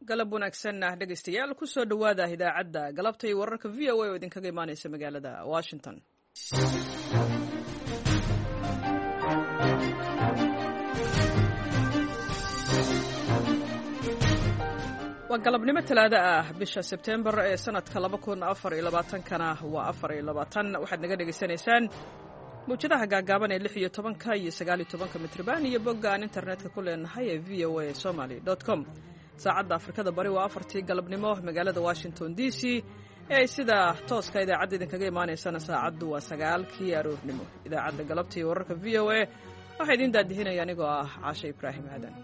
galab wanaagsan dhegaystayaal ku soo dhowaada idaacadda galabta iyo wararka v o a oo idinkaga imaanaysa magaalada washington. waa galabnimo talaado ah bisha sebtembar ee sanadka 2024kana waa 24 waxaad naga dhegaysanaysaan mawjadaha gaagaaban ee 16 iyo 19 mitrban iyo bogga aan internetka ku leenahay ee voasomali.com. saacadda afrikada bari waa 4tii galabnimo magaalada washington d c ee sida tooska idaacadda idinkaga imaanaysana saacaddu waa 9kii aroornimo. idaacadda galabta iyo wararka v o a waxaa idiin daadihinaya anigoo ah caashe ibraahim aadan.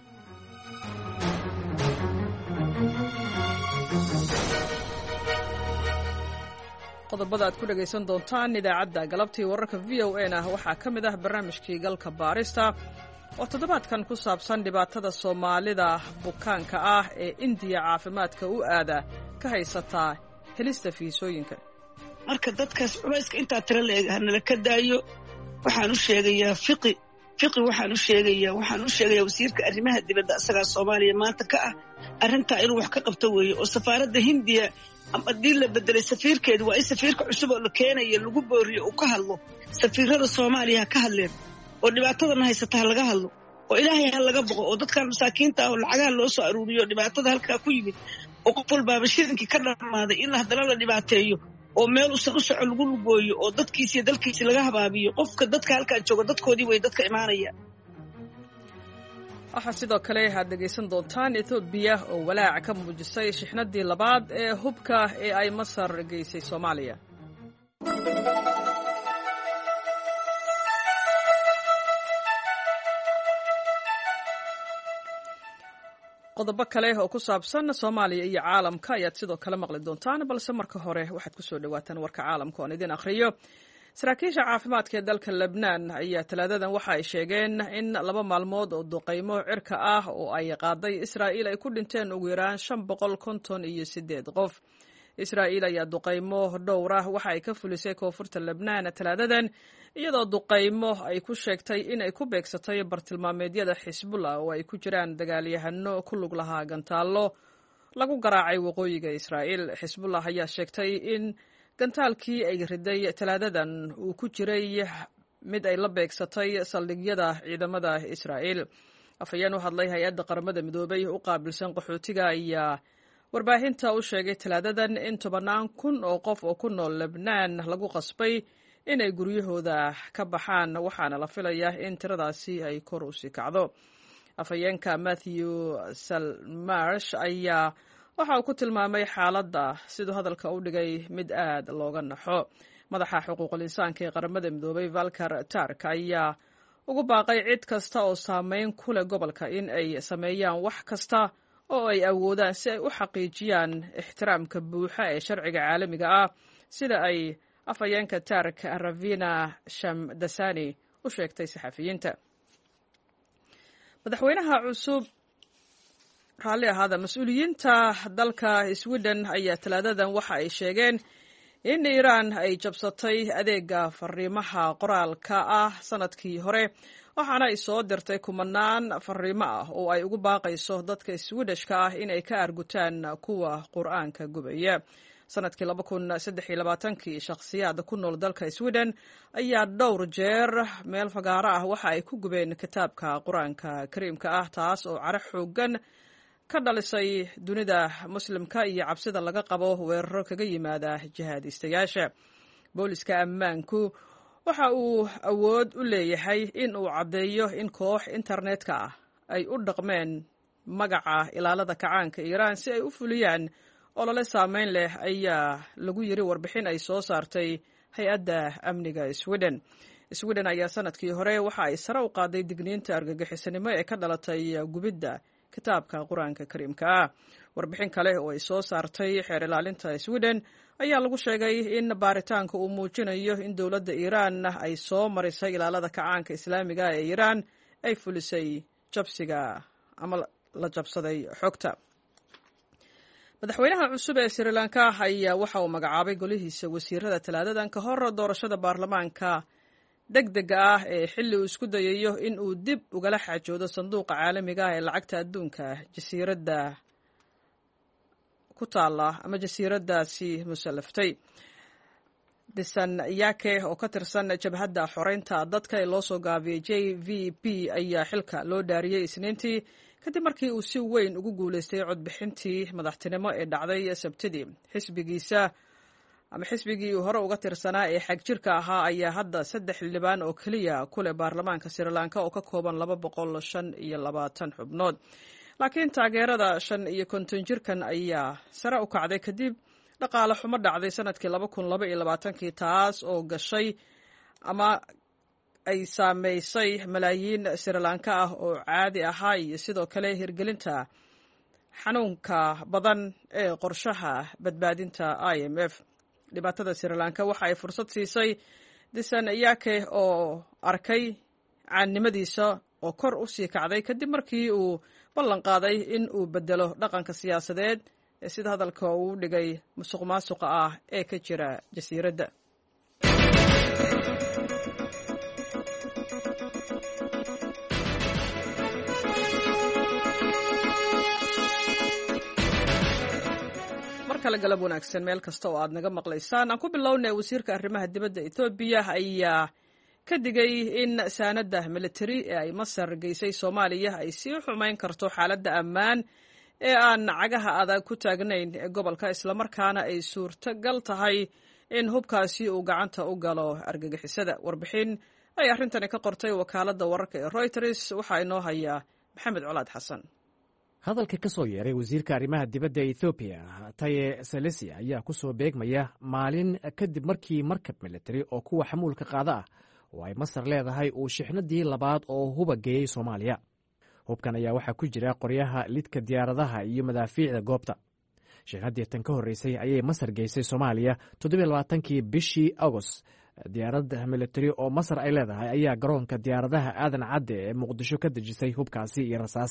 qodobada aad ku dhegaysan doontaan idaacadda galabtii wararka v o a na waxaa ka mid ah barnaamijkii galka baarista oo toddobaadkan ku saabsan dhibaatada soomaalida bukaanka ah ee indiya caafimaadka u aada ka haysataa helista fiisooyinka. marka dadkaas culayska intaa tiro la eg hanala ka daayo. waxaan u sheegayaa fiqi waxaan u sheegayaa wasiirka arrimaha dibadda asagaa Soomaaliya maanta ka ah arrintaa inuu wax ka qabto weeye oo safaaradda Hindiya haddii la bedelay safiirkeedu waa in safiirka cusub oo la keenayo lagu booriyo uu ka hadlo. safiirada Soomaaliya ka hadleen oo dhibaatadana haysata laga hadlo oo ilaahay ha laga boqo oo dadkan masaakiinta ah oo lacagaha loo soo aruuriyo dhibaatada halkaa ku yimid oo qof walbaaba shirinkii ka dhamaaday in haddana la dhibaateeyo oo meel usan u soco lagu lugooyo oo dadkiisa dalkiisa laga habaabiyo. qofka dadka halkaa jooga dadkoodii way dadka imaanaya. waxaa sidoo kale aad dhegaysan doontaan Ethiopia oo walaac ka muujisay shixnadii labaad ee hubka ee ay Masar geysay Soomaaliya. qodobo kale oo ku saabsan Soomaaliya iyo caalamka ayaad sidoo kale maqli doontaan, balse marka hore waxaad ku soo dhawaataan warka caalamka oo idin akhriyo. saraakiisha caafimaadka ee dalka Lebanon ayaa talaadadan waxa ay sheegeen in 2 maalmood oo duqeymo cirka ah oo ay qaaday Israa'iil ay ku dhinteen ugu yaraan 558 qof. Israa'iil ayaa duqeymo dhowr ah waxa ay ka fulisay koonfurta Lebanon talaadadan iyadoo duqeymo ay ku sheegtay in ay ku beegsatay bartilmaameedyada Xisbullah oo ay ku jiraan dagaalyahano ku lug lahaa gantaallo lagu garaacay waqooyiga Israa'iil. Xisbullah ayaa sheegtay in gantaalkii ay riday talaadadan uu ku jiray mid ay la beegsatay saldhigyada ciidamada Israa'iil. afhayeen u hadlay hay-adda qaramada midoobay u qaabilsan qaxootiga ayaa warbaahinta u sheegay talaadadan in 10,000 oo qof oo ku nool Lebanon lagu qasbay inay guryahooda ka baxaan, waxaana la filayaa in tiradaasi ay kor u sii kacdo. afhayeenka Matthew Salmarsh ayaa waxa uu ku tilmaamay xaaladda siduu hadalka u dhigay mid aad looga naxo. madaxa xuquuqul insaanka ee qaramada midoobay Volker Turk ayaa ugu baaqay cid kasta oo saameyn ku leh gobolka in ay sameeyaan wax kasta oo ay awoodaan si ay u xaqiijiyaan ixtiraamka buuxa ee sharciga caalamiga ah, sida ay afhayeenka Turk Ravina Shamdasani u sheegtay saxafiyiinta. madaxweynaha cusub mas-uuliyiinta dalka Sweden ayaa talaadadan waxa ay sheegeen in Iiraan ay jabsatay adeega fariimaha qoraalka ah sanadkii hore, waxaana ay soo dirtay kumanaan fariimo ah oo ay ugu baaqayso dadka Swedishka ah inay ka argutaan kuwa qur'aanka gubaya. sanadkii 2023 shakhsiyaad ku nool dalka Sweden ayaa dhowr jeer meel fagaaro ah waxa ay ku gubeen kitaabka qur'aanka kariimka ah, taas oo caro xoogan ka dhalisay dunida muslimka iyo cabsida laga qabo weeraro kaga yimaada jihaadistayaasha. booliska ammaanku waxa uu awood u leeyahay in uu caddeeyo in koox internetka ah ay u dhaqmeen magaca ilaalada kacaanka Iiraan si ay u fuliyaan olole saameyn leh, ayaa lagu yiri warbixin ay soo saartay hay-adda amniga Sweden. Sweden ayaa sanadkii hore waxa ay sare u qaaday digniinta argagixisanimo ee ka dhalatay gubidda kitaabka qur-aanka kariimka ah. warbixin kale oo ay soo saartay xeer ilaalinta Sweden ayaa lagu sheegay in baaritaanka uu muujinayo in dowladda Iiraan ay soo marisay ilaalada kacaanka islaamiga ee Iiraan ay fulisay jabsiga ama la jabsaday xogta. madaxweynaha cusub ee Sri Lanka ayaa waxa uu magacaabay golihiisa wasiirada talaadadan ka hor doorashada baarlamaanka degdega ah ee xilli uu isku dayayo in uu dib ugala xaajoodo sanduuqa caalamiga ah ee lacagta adduunka jasiiradda ku taala ama jasiiradaasi musallaftay. disan yake oo ka tirsan jabhadda xoreynta dadka ee loo soo gaabiyey JVP ayaa xilka loo dhaariyey isniintii kadib markii uu si weyn ugu guulaystay codbixintii madaxtinimo ee dhacday Sabtidii. xisbigii uu hore uga tirsanaa ee xagjirka ahaa ayaa hadda 3 xildhibaan oo keliya ku leh baarlamaanka Sri Lanka oo ka kooban 225 xubnood. laakiin taageerada 55 jirkan ayaa sare u kacday kadib dhaqaale xumo dhacday sanadkii 2022 taas oo gashay ama ay saameysay malaayiin Sri Lanka ah oo caadi ahaa iyo sidoo kale hirgelinta xanuunka badan ee qorshaha badbaadinta IMF. dhibaatada Sri Lanka waxa ay fursad siisay disan yake oo arkay caannimadiisa oo kor u sii kacday kadib markii uu ballan qaaday in uu bedelo dhaqanka siyaasadeed ee sida hadalka uu dhigay musuqmaasuqa ah ee ka jira jasiiradda. markale galab wanaagsan meel kasta oo aad naga maqlaysaan. aan ku bilownay wasiirka arrimaha dibadda Ethiopia ayaa ka digay in saanada military ee ay Masar geysay Soomaaliya ay sii xumeyn karto xaaladda ammaan ee aan cagaha adag ku taagnayn ee gobolka, islamarkaana ay suurtagal tahay in hubkaasi uu gacanta u galo argagixisada. warbixin ay arrintani ka qortay wakaaladda wararka ee Reuters waxaa inoo haya Maxamed Colaad Xasan. hadalka ka soo yeeray wasiirka arrimaha dibadda ee Ethiopia Taye Selesi ayaa ku soo beegmaya maalin kadib markii markab military oo kuwa xamuulka qaada ah oo ay Masar leedahay uu shixnadii labaad oo huba geeyey Soomaaliya. hubkan ayaa waxaa ku jira qoryaha lidka diyaaradaha iyo madaafiicda goobta. shixnadii tan ka horreysay ayay Masar geysay Soomaaliya 27kii bishii Agost. diyaarad military oo Masar ay leedahay ayaa garoonka diyaaradaha aadan cadde ee Muqdisho ka dejisay hubkaasi iyo rasaas.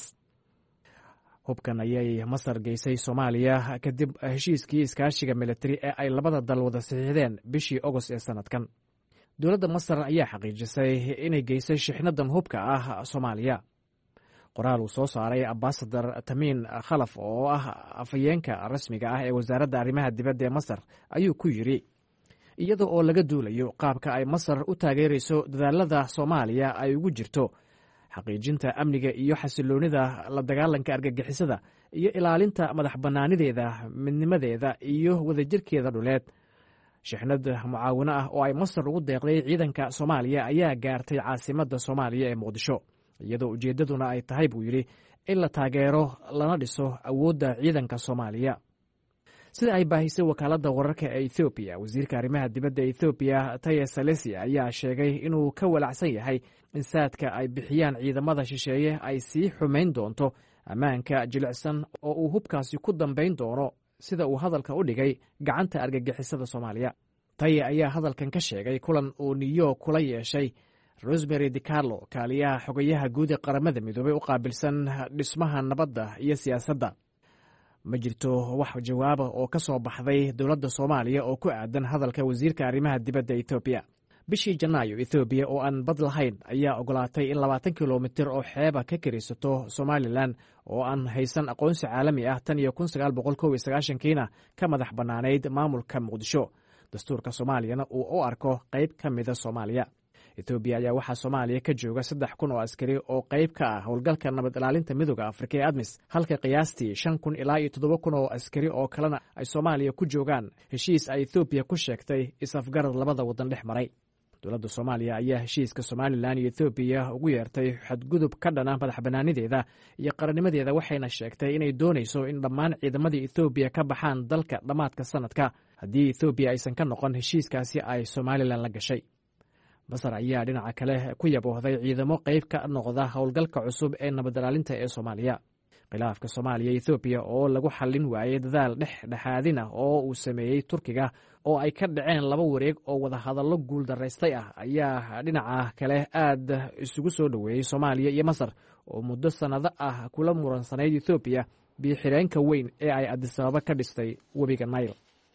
hubkan ayay Masar geysay Soomaaliya kadib heshiiskii iskaashiga military ee ay labada dal wada saxiixdeen bishii Agost ee sanadkan. dowladda Masar ayaa xaqiijisay inay geysay shixnadan hubka ah Soomaaliya. qoraal uu soo saaray ambassador Tamin Khalaf oo ah afhayeenka rasmiga ah ee wasaaradda arrimaha dibadda ee Masar ayuu ku yiri iyada oo laga duulayo qaabka ay Masar u taageerayso dadaalada Soomaaliya ay ugu jirto xaqiijinta amniga iyo xasiloonida la dagaalanka argagixisada iyo ilaalinta madax bannaanideeda, midnimadeeda iyo wadajirkeeda dhuleed. shixnad mucaawino ah oo ay Masar ugu deeqday ciidanka Soomaaliya ayaa gaartay caasimadda Soomaaliya ee Muqdisho, iyadoo ujeeddaduna ay tahay buu yidhi in la taageero lana dhiso awoodda ciidanka Soomaaliya. sida ay baahisay wakaaladda wararka ee Ethiopia, wasiirka arrimaha dibadda ee Ethiopia Taye Selesi ayaa sheegay inuu ka walacsan yahay in saadka ay bixiyaan ciidamada shisheeye ay sii xumayn doonto ammaanka jilicsan oo uu hubkaasi ku dambayn doono, sida uu hadalka u dhigay, gacanta argagixisada Soomaaliya. Taye ayaa hadalkan ka sheegay kulan uu New York kula yeeshay Rosemary DiCarlo, kaaliyaha xogayaha guud ee qaramada midoobay u qaabilsan dhismaha nabadda iyo siyaasadda. ma jirto wax jawaaba oo ka soo baxday dowladda Soomaaliya oo ku aadan hadalka wasiirka arrimaha dibadda Ethiopia. bishii Janaayo, Ethiopia oo aan bad lahayn ayaa ogolaatay in 20 kilomitir oo xeeba ka karisato Somaliland oo aan haysan aqoonsi caalami ah tan iyo 1991kiina ka madax bannaanayd maamulka Muqdisho. dastuurka Soomaaliyana uu u arko qayb ka mida Soomaaliya. Ethiopia ayaa waxaa Soomaaliya ka jooga 3,000 oo askari oo qayb ka ah howlgalka nabad ilaalinta midowga Afrika ee ADMIS, halka qiyaastii 5,000 ilaa 7,000 oo askari oo kalena ay Soomaaliya ku joogaan heshiis ay Ethiopia ku sheegtay is-afgarad labada wadan dhex maray. dowladda Soomaaliya ayaa heshiiska Somaliland iyo Ethiopia ugu yeertay xadgudub ka dhana madax bannaanideeda iyo qarannimadeeda, waxayna sheegtay inay doonayso in dhammaan ciidamadii Ethiopia ka baxaan dalka dhammaadka sanadka haddii Ethiopia aysan ka noqon heshiiskaasi ay Somaliland la gashay. Masar ayaa dhinaca kale ku yaboohday ciidamo qayb ka noqda howlgalka cusub ee nabad ilaalinta ee Soomaaliya. khilaafka Soomaaliya iyo Ethiopia oo lagu xallin waayey dadaal dhexdhexaadin ah oo uu sameeyey Turkiga oo ay ka dhaceen 2 wareeg oo wada hadallo guul daraystay ah ayaa dhinaca kale aad isugu soo dhaweeyey Soomaaliya iyo Masar oo muddo sanado ah kula muransanayd Ethiopia biyo-xireenka weyn ee ay Addis Ababa ka dhistay webiga Nile.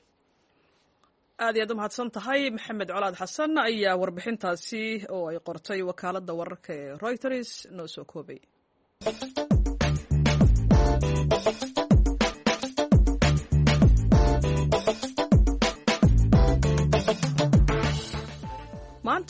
aad iyo aad u mahadsan tahay Maxamed Colaad Xasan ayaa warbixintaasi oo ay qortay wakaaladda wararka ee Reuters noo soo koobay.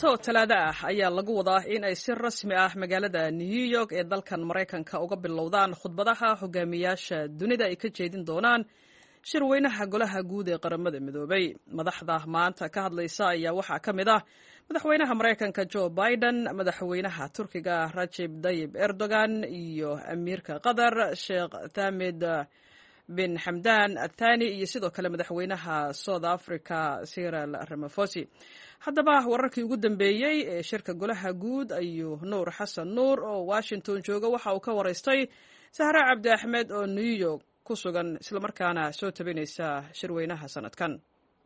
maanta oo talaado ah ayaa lagu wadaa in ay si rasmi ah magaalada New York ee dalkan Maraykanka uga bilowdaan khudbadaha hogaamiyaasha dunida ay ka jeedin doonaan shirweynaha golaha guud ee qaramada midoobay. Madaxda maanta ka hadlaysa ayaa waxaa ka mid ah madaxweynaha Maraykanka Joe Biden, madaxweynaha Turkiga Recep Tayyip Erdogan iyo amiirka Qatar Sheikh Tamim bin Hamdan Al-Thani iyo sidoo kale madaxweynaha South Africa Cyril Ramaphosa. Haddaba wararkii ugu dambeeyey ee shirka golaha guud ayuu Nuur Xasan Nuur oo Washington jooga waxa uu ka waraystay Sahra Cabdi Axmed oo New York ku sugan isla markaana soo tabinaysa shirweynaha sanadkan.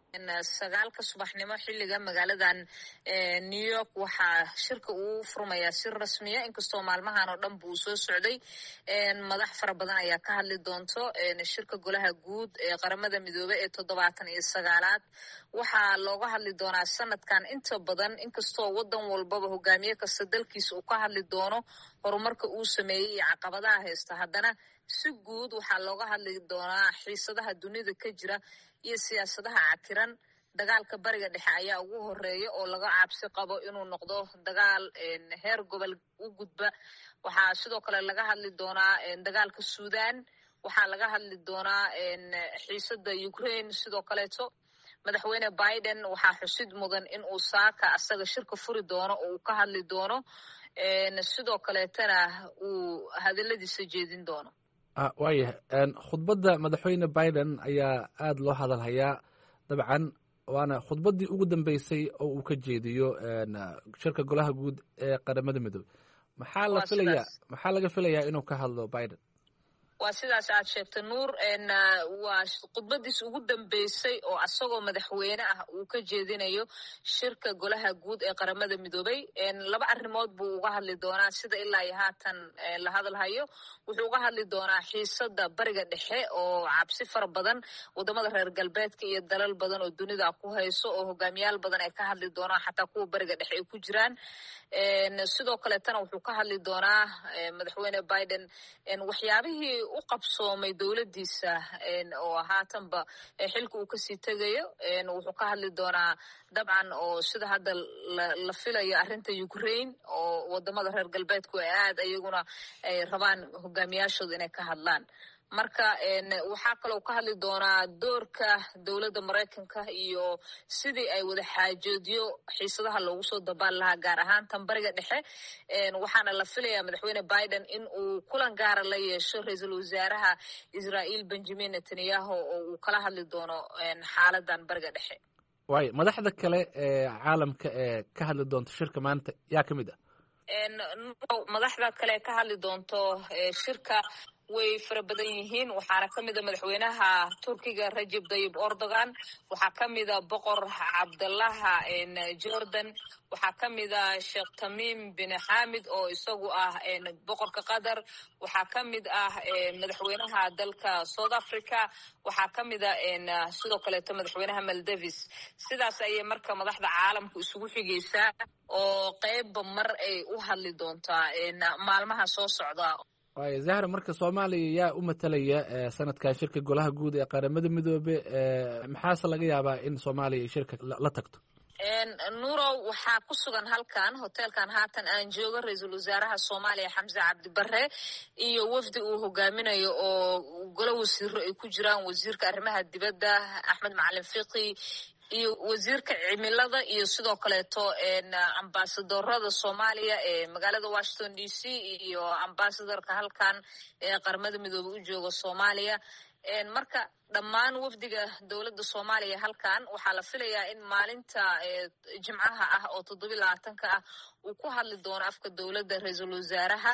9 subaxnimo xilliga magaaladan New York waxaa shirka uu furmayaa si rasmi ah inkastoo maalmahan oo dhan buu soo socday madax fara badan ayaa ka hadli doonto shirka golaha guud ee qaramada midoobay ee 79aad waxaa looga hadli doonaa sanadkan inta badan inkastoo wadan walbaba hogaamiye kasta dalkiisa uu ka hadli doono horumarka uu sameeyay iyo caqabadaha haysta haddana si guud waxaa looga hadli doonaa xiisadaha dunida ka jira iyo siyaasadaha cakiran. Dagaalka bariga dhexe ayaa ugu horeeya oo laga cabsi qabo inuu noqdo dagaal heer gobol u gudba. Waxaa sidoo kale laga hadli doonaa dagaalka Suudaan, waxaa laga hadli doonaa xiisada Ukraine sidoo kaleeto. Madaxweyne Biden waxaa xusid mudan in uu saaka asaga shirka furi doono oo uu ka hadli doono sidoo kaleetana uu hadaladiisa jeedin doono. waayahay khudbadda madaxweyne Biden ayaa aad loo hadal hayaa dabcan waana khudbaddii ugu dambeysay oo uu ka jeediyo shirka golaha guud ee qaramada midoobay maxaa laga filayaa inuu ka hadlo Biden? waa sidaas aad sheegtay Nuur waa khudbadiis ugu dambeysay oo asagoo madaxweyne ah uu ka jeedinayo shirka golaha guud ee qaramada midoobay. 2 arrimood buu uga hadli doonaa sida ilaa iyo haatan la hadalhayo. Wuxuu uga hadli doonaa xiisada bariga dhexe oo cabsi fara badan wadamada reer galbeedka iyo dalal badan oo dunida ku hayso oo hogaamiyaal badan ay ka hadli doonaan xataa kuwa bariga dhexe ay ku jiraan. sidoo kale tan wuxuu ka hadli doonaa madaxweyne Biden waxyaabihii u qabsoomay dawladiisa oo haatanba xilka uu ka sii tagayo. wuxuu ka hadli doonaa dabcan oo sida hadda la filayo arrinta Ukraine oo wadamada reer galbeedku ay aad ayaguna ay rabaan hogaamiyaashooda inay ka hadlaan. marka waxaa kaloo ka hadli doonaa doorka dowladda Maraykanka iyo sidii ay wada xaajoodiyo xiisadaha loogu soo dabaal lahaa gaar ahaan tan bariga dhexe. waxaana la filayaa madaxweyne Biden in uu kulan gaara la yeesho ra'iisul wasaaraha Israel Benjamin Netanyahu oo uu kala hadli doono xaaladan bariga dhexe. waayo madaxda kale ee caalamka ee ka hadli doonto shirka maanta yaa ka mid ah? madaxda kale ka hadli doonto shirka way fara badan yihiin. waxaana ka mid ah madaxweynaha Turkiga Recep Tayyip Erdogan, waxaa ka mid ah boqor Cabdallah Jordan, waxaa ka mid ah Sheikh Tamim bin Hamad oo isagu ah boqorka Qatar, waxaa ka mid ah madaxweynaha dalka South Africa, waxaa ka mid ah sidoo kale madaxweynaha Maldives. sidaas ayay marka madaxda caalamku isugu xigeysaa oo qeybba mar ay u hadli doontaa maalmaha soo socda. waayo Zahra, marka Soomaaliya yaa u matalaya sanadkan shirka golaha guud ee qaramada midoobay maxaase laga yaabaa in Soomaaliya ay shirka la tagto? Nuurow, waxaa ku sugan halkan hotelkan haatan aan joogo ra'iisul wasaaraha Soomaaliya Xamse Cabdi Barre iyo wafdi uu hogaaminayo oo golo wasiiro ay ku jiraan wasiirka arrimaha dibadda Axmed Macalin Fiqi iyo wasiirka cimilada iyo sidoo kaleeto ambaasadorada Soomaaliya ee magaalada Washington DC iyo ambaasadorka halkan ee qaramada midoobay u jooga Soomaaliya. marka dhammaan wafdiga dowladda Soomaaliya halkan waxaa la filayaa in maalinta Jimcaha ah oo 27 ah uu ku hadli doono afka dowladda ra'iisul wasaaraha.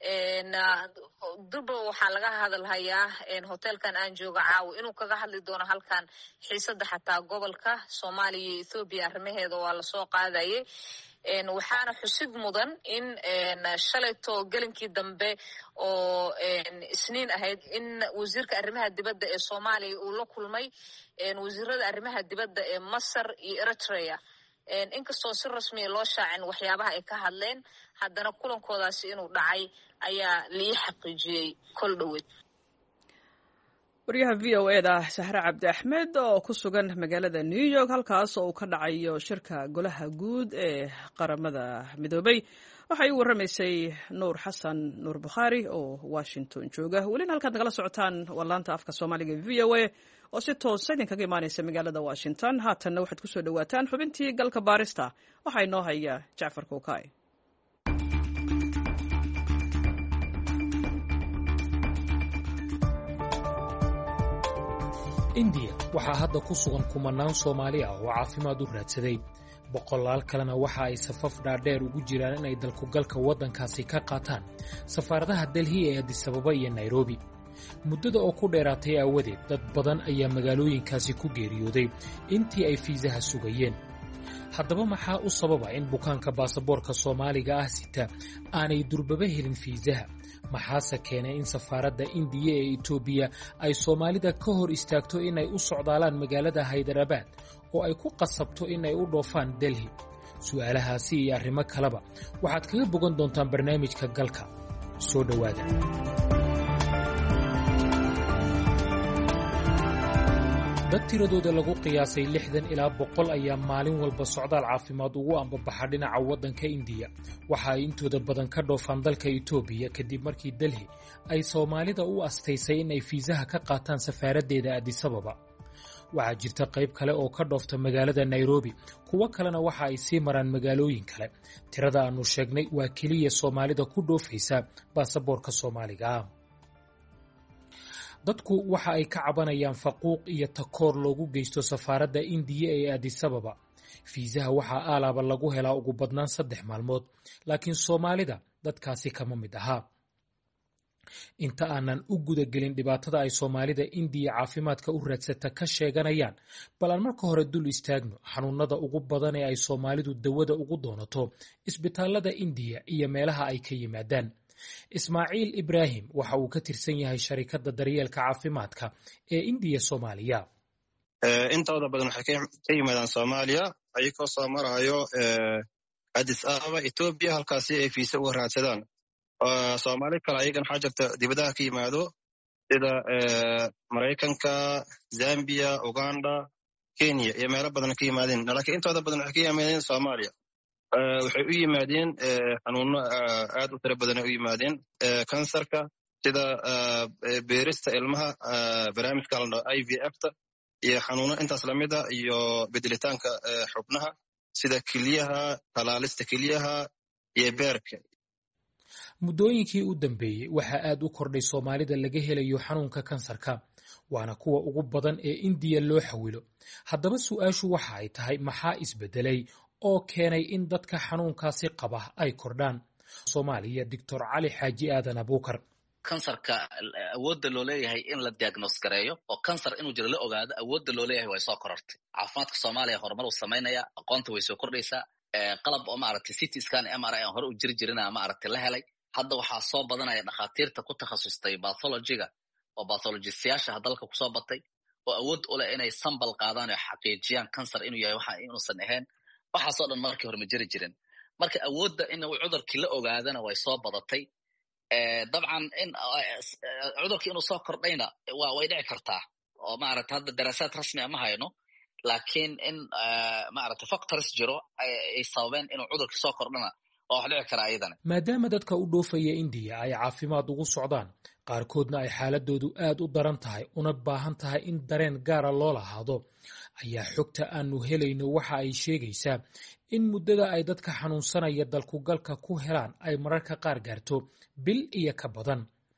durba waxaa laga hadalhayaa hotelkan aan jooga caawa inuu kaga hadli doono halkan xiisada xataa gobolka Soomaaliya iyo Ethiopia arrimaheeda waa la soo qaadayay. waxaana xusid mudan in shalayto gelinkii dambe oo isniin ahayd in wasiirka arrimaha dibadda ee Soomaaliya uu la kulmay wasiirada arrimaha dibadda ee Masar iyo Eritrea. inkastoo si rasmi loo shaacin waxyaabaha ay ka hadleen haddana kulankoodaasi inuu dhacay ayaa lii xaqiijiyey kol dhaweed. waryaha v o eda sahre cabdi axmed oo ku sugan magaalada new york halkaas oo uu ka dhacayo shirka golaha guud ee qaramada midoobay waxay u warramaysay nuur xasan nuur bukhaari oo washington jooga welina halkaad nagala socotaan waa laanta afka soomaaliga v o a oo si toosa idinkaga imaanaysa magaalada washington haatanna waxaad ku soo dhowaataan xubintii galka baarista waxaa inoo haya jacfar kookay. indiya waxaa hadda ku sugan kumanaan Soomaali ah oo caafimaad u raadsaday boqolaal kalena waxa ay safaf dhaadheer ugu jiraan inay dalkugalka waddankaasi ka qaataan safaaradaha Delhi ee Addis Ababa iyo Nairobi. muddada oo ku dheeraatay aawadeed dad badan ayaa magaalooyinkaasi ku geeriyooday intii ay fiisaha sugayeen. haddaba maxaa u sababa in bukaanka baasaboorka Soomaaliga ah sita aanay durbaba helin fiisaha? maxaase keenay in safaaradda Indiya ee Itoobiya ay Soomaalida ka hor istaagto inay u socdaalaan magaalada Hyderabad oo ay ku qasabto inay u dhoofaan Delhi? su'aalahaasi iyo arrimo kaleba waxaad kaga bogan doontaan barnaamijka galka. soo dhowaada. dad tiradooda lagu qiyaasay 60 ilaa 100 ayaa maalin walba socdaal caafimaad ugu ambabaxa dhinaca waddanka Indiya. waxa ay intooda badan ka dhoofaan dalka Itoobiya kadib markii Delhi ay Soomaalida u astaysay inay fiisaha ka qaataan safaaraddeeda Addis Ababa. waxaa jirta qayb kale oo ka dhoofta magaalada Nairobi, kuwo kalena waxa ay sii maraan magaalooyin kale. tirada aanu sheegnay waa keliya Soomaalida ku dhoofaysa baasaboorka Soomaaliga ah. dadku waxa ay ka cabanayaan faquuq iyo takoor loogu geysto safaaradda Indiya ee Addis Ababa. fiisaha waxaa aalaaba lagu helaa ugu badnaan 3 maalmood, laakiin Soomaalida dadkaasi kama mid aha. inta aanan u guda gelin dhibaatada ay Soomaalida Indiya caafimaadka u raadsata ka sheeganayaan, bal aan marka hore dul istaagno xanuunada ugu badan ee ay Soomaalidu dawada ugu doonato isbitaalada Indiya iyo meelaha ay ka yimaadaan. Ismaaciil Ibraahim waxa uu ka tirsan yahay sharikadda daryeelka caafimaadka ee Indiya Soomaaliya. intooda badan waxay ka yimaadaan Soomaaliya ayagoo soo marayo Addis Ababa Itoobiya, halkaasi ay fiisa uga raadsadaan. Soomaali kale ayagan waxaa jirta dibadaha ka yimaado sida Maraykanka, Zambia, Uganda, Kenya iyo meelo badan ka yimaadeen, laakiin intooda badan waxay ka yimaadeen Soomaaliya. waxay u yimaadeen xanuuno aad u tiro badan u yimaadeen kansarka sida beerista ilmaha, barnaamijka la dhaho IVF-ta, iyo xanuuno intaas lamid ah, iyo bedelitaanka xubnaha sida keliyaha, talaalista keliyaha iyo beerka. muddooyinkii u dambeeyey waxaa aad u kordhay Soomaalida laga helayo xanuunka kansarka, waana kuwa ugu badan ee Indiya loo xawilo. haddaba su'aashu waxa ay tahay maxaa isbedelay oo keenay in dadka xanuunkaasi qaba ay kordhaan? Soomaaliya Dr. Cali Xaaji Aadan Abuukar. kansarka awoodda loo leeyahay in la diagnose gareeyo oo kansar inuu jiro la ogaado, awoodda loo leeyahay way soo korortay. caafimaadka Soomaaliya horumar uu samaynaya, aqoonta way soo kordhaysaa. qalab oo maaragtay CT scan MRI aan hore u jiri jirina maaragtay la helay. hadda waxaa soo badanaya dhakhaatiirta ku takhasustay pathology-ga oo pathologistayaasha dalka ku soo batay oo awood u leh inay sambal qaadaan oo xaqiijiyaan kansar inuu yahay waxa inuusan ahayn. waxaasoo dhan markii hore ma jiri jirin. marka awoodda in cudurkii la ogaadana way soo badatay. dabcan in cudurkii inuu soo kordhayna way dhici kartaa oo maaragta hadda daraasaad rasmi ah ma hayno, laakiin in maaragta factors jiro ay sababeen inuu cudurkii soo kordhana oo wax dhici kara ayadana. maadaama dadka u dhoofaya Indiya ay caafimaad ugu socdaan, qaarkoodna ay xaaladoodu aad u daran tahay una baahan tahay in dareen gaara loo lahaado, ayaa xogta aanu helayno waxa ay sheegaysaa in muddada ay dadka xanuunsanaya dalkugalka ku helaan ay mararka qaar gaarto bil iyo ka badan.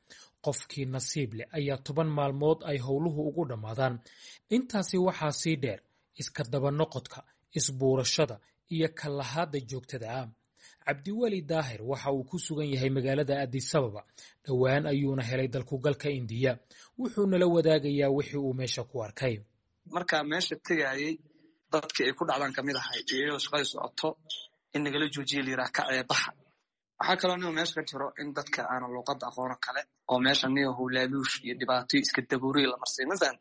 qofkii nasiib leh ayaa 10 maalmood ay howluhu ugu dhammaadaan. intaasi waxaa sii dheer iska daba noqodka, isbuurashada iyo kallahaadda joogtada ah. Cabdiwali Daahir waxa uu ku sugan yahay magaalada Addis Ababa, dhowaan ayuuna helay dalkugalka Indiya. wuxuu nala wadaagayaa wixii uu meesha ku arkay. markaa meesha tegayay dadkii ay ku dhacdaan kamid ahay iyadoo shaqada socoto in nagala joojiyo liiraa ka ceebaxa. waxaa kaloo nin meesha ka jiro in dadka aanan luuqadda aqoono kale oo meesha niyo howlaaluush iyo dhibaato iska dabuuriy la marsay. masalan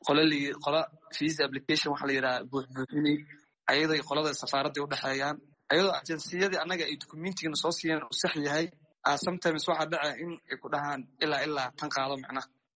qola visa application waxa la yidhaha buuxbuuxinay ayaday qolada safaaradday u dhexeeyaan, ayadoo ageensiyadii annaga ay dukumentigana soo siiyeen uu sax yahay. sometimes waxaa dhaca in ay ku dhahaan ilaa tan qaado macnaha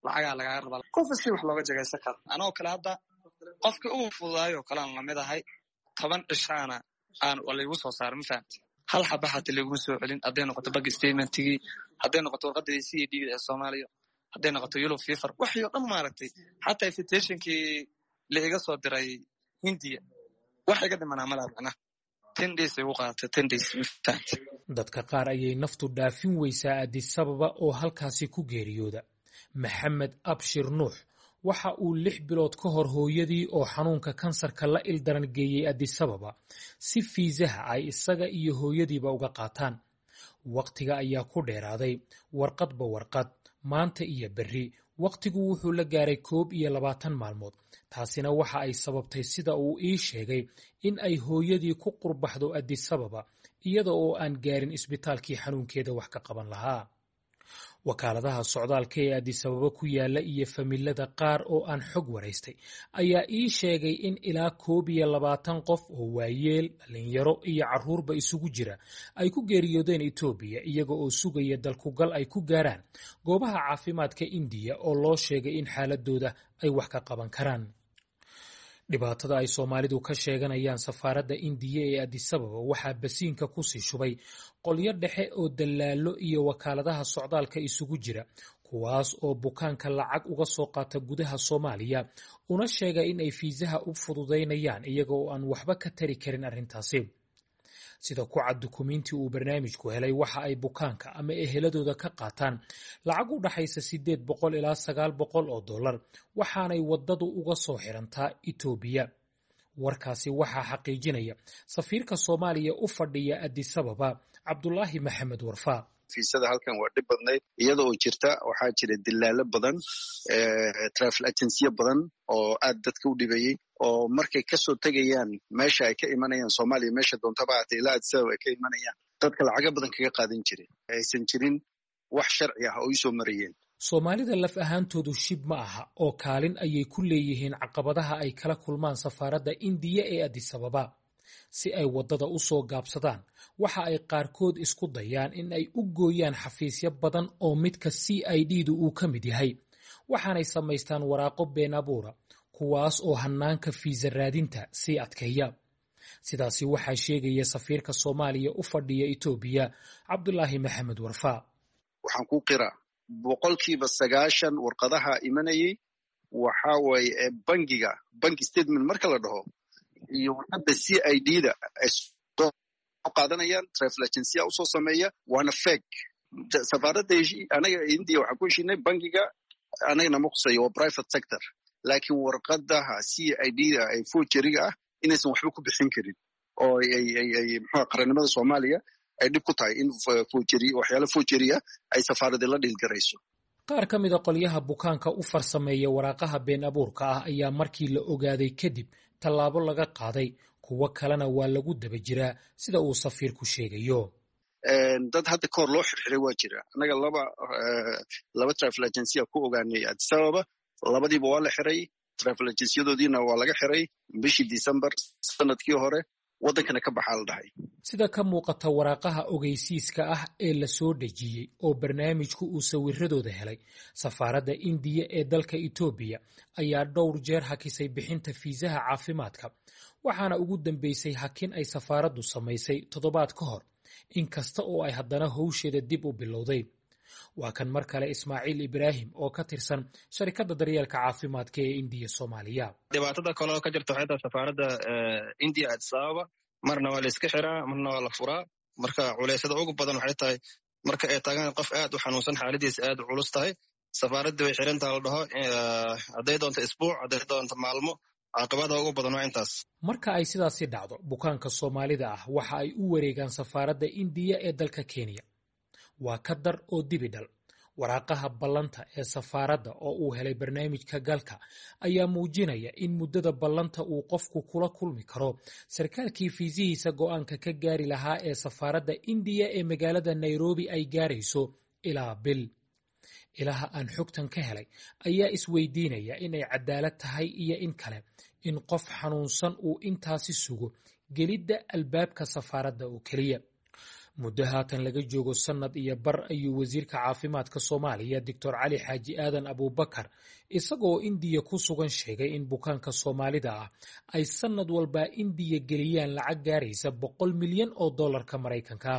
lacagaa lagaga rabaa qofa si wax looga jagaysan karo anoo kale hadda qofkii ugu fududaayo kale aan lamid ahay 10 cishaana aan laygu soo saaray ma fahamti hal xaba xataa laguma soo celin hadday noqoto bank statementigii hadday noqoto warqadii CAD ee Soomaaliya hadday noqoto Yellow Fever waxii oo dhan maaragtay xataa invitationkii la iga soo diray Hindiya wax iga dhimanaa malaha macnaha 10 days ay u qaadatay 10 days dadka qaar ayay naftu dhaafin weysaa Addis Ababa oo halkaasi ku geeriyooda Maxamed Abshir Nuux waxa uu 6 bilood ka hor hooyadii oo xanuunka kansarka la ildaran geeyay Addis Ababa si fiisaha ay isaga iyo hooyadiiba uga qaataan waqtiga ayaa ku dheeraaday warqadba warqad maanta iyo berri waqtigu wuxuu la gaaray 21 maalmood taasina waxa ay sababtay sida uu ii sheegay in ay hooyadii ku qurbaxdo Addis Ababa iyada oo aan gaarin isbitaalkii xanuunkeeda wax ka qaban lahaa wakaaladaha socdaalka ee Addis Ababa ku yaala iyo familada qaar oo aan xog waraystay ayaa ii sheegay in ilaa 21 qof oo waayeel dhalinyaro iyo caruurba isugu jira ay ku geeriyoodeen Itoobiya iyaga oo sugaya dalkugal ay ku gaaraan goobaha caafimaadka Indiya oo loo sheegay in xaaladooda ay wax ka qaban karaan dhibaatada ay Soomaalidu ka sheeganayaan safaaradda Indiya ee Addis Ababa waxaa basiinka ku sii shubay qolyo dhexe oo dalaalo iyo wakaaladaha socdaalka isugu jira kuwaas oo bukaanka lacag uga soo qaata gudaha Soomaaliya una sheega in ay fiisaha u fududeynayaan iyaga oo aan waxba ka tari karin arrintaasi sida ku cad dukumiintii uu barnaamijku helay waxa ay bukaanka ama eheladooda ka qaataan lacag u dhaxaysa 800 ilaa 900 oo dollar waxaanay wadadu uga soo xirantaa Itoobiya warkaasi waxaa xaqiijinaya safiirka Soomaaliya u fadhiya Addis Ababa Cabdullaahi Maxamed Warfaa fiisada halkan waa dhib badnayd iyada oo jirta waxaa jira dilaalo badan travel agency badan oo aad dadka u dhibayay oo markay ka soo tagayaan meesha ay ka imanayaan Soomaaliya meesha doontaba ilaa Addis Ababa ay ka imanayaan dadka lacag badan kaga qaadan jiray aysan jirin wax sharci ah oo soo marayeen Soomaalida laf ahaantoodu shib ma aha oo kaalin ayay ku leeyihiin caqabadaha ay kala kulmaan safaaradda Indiya ee Addis Ababa si ay wadada u soo gaabsadaan waxa ay qaarkood isku dayaan in ay u gooyaan xafiisyo badan oo midka CID-du uu ka mid yahay waxaanay samaystaan waraaqo been abuura kuwaas oo hanaanka fiisa raadinta si adkeeya sidaasi waxaa sheegaya safiirka Soomaaliya u fadhiya Itoobiya Cabdullaahi Maxamed Warfaa waxaan ku qiraa 90% warqadaha imanayay waxa way bangiga bank statement marka la dhaho iyo warqadda CID-da ay soo qaadanayaan travel agency u soo sameeya waana fake safaaradda anaga India waxa ku heshinay bangiga anaga nama qusayo waa private sector laakiin warqadaha CID-da ay forgery-ga ah inaysan waxba ku bixin karin oo ay muxuu qaranimada Soomaaliya ay dib ku tahay in forgery waxyaalo forgery ah ay safaaradda la dhilgarayso qaar ka mid ah qolyaha bukaanka u farsameeya waraaqaha been abuurka ah ayaa markii la ogaaday kadib tallaabo laga qaaday kuwa kalena waa lagu daba jiraa sida uu safiirku sheegayo dad hadda ka hor loo xirxiray waa jira anaga laba travel agency ku ogaanay Addis Ababa labadiiba waa la xiray travel agency-yadoodiina waa laga xiray bishii December sanadkii hore wadankana ka baxaa la dhahay sida ka muuqata waraaqaha ogeysiiska ah ee la soo dhejiyey oo barnaamijku uu sawiradooda helay safaaradda Indiya ee dalka Itoobiya ayaa dhowr jeer hakisay bixinta fiisaha caafimaadka waxaana ugu dambeysay hakin ay safaaraddu samaysay toddobaad ka hor inkasta oo ay haddana howsheeda dib u bilowday waa kan mar kale Ismaaciil Ibraahim oo ka tirsan sharikadda daryeelka caafimaadka ee Indiya Soomaaliya dhibaatada kale oo ka jirta waxay tahay safaaradda Indiya Addis Ababa marna waa la iska xiraa marna waa la furaa marka culeysada ugu badan waxay tahay marka ay tagaan qof aad u xanuunsan xaaladiisa aad u culus tahay safaaradda way xirantaa la dhaho hadday doonto isbuuc hadday doonto maalmo caqabada ugu badan waa intaas marka ay sidaasi dhacdo bukaanka Soomaalida ah waxa ay u wareegaan safaaradda Indiya ee dalka Kenya waa ka dar oo dibidhal waraaqaha ballanta ee safaaradda oo uu helay barnaamijka galka ayaa muujinaya in muddada ballanta uu qofku kula kulmi karo sarkaalkii fiisihiisa go'aanka ka gaari lahaa ee safaaradda Indiya ee magaalada Nairobi ay gaarayso ilaa bil ilaha aan xogtan ka helay ayaa isweydiinaya inay cadaalad tahay iyo in kale in qof xanuunsan uu intaasi sugo gelidda albaabka safaaradda oo keliya muddo haatan laga joogo sannad iyo bar ayuu wasiirka caafimaadka Soomaaliya Dr. Cali Xaaji Aadan Abuubakar isagoo Indiya ku sugan sheegay in bukaanka Soomaalida ah ay sannad walba Indiya geliyaan lacag gaaraysa $100 milyan oo dollarka Maraykanka.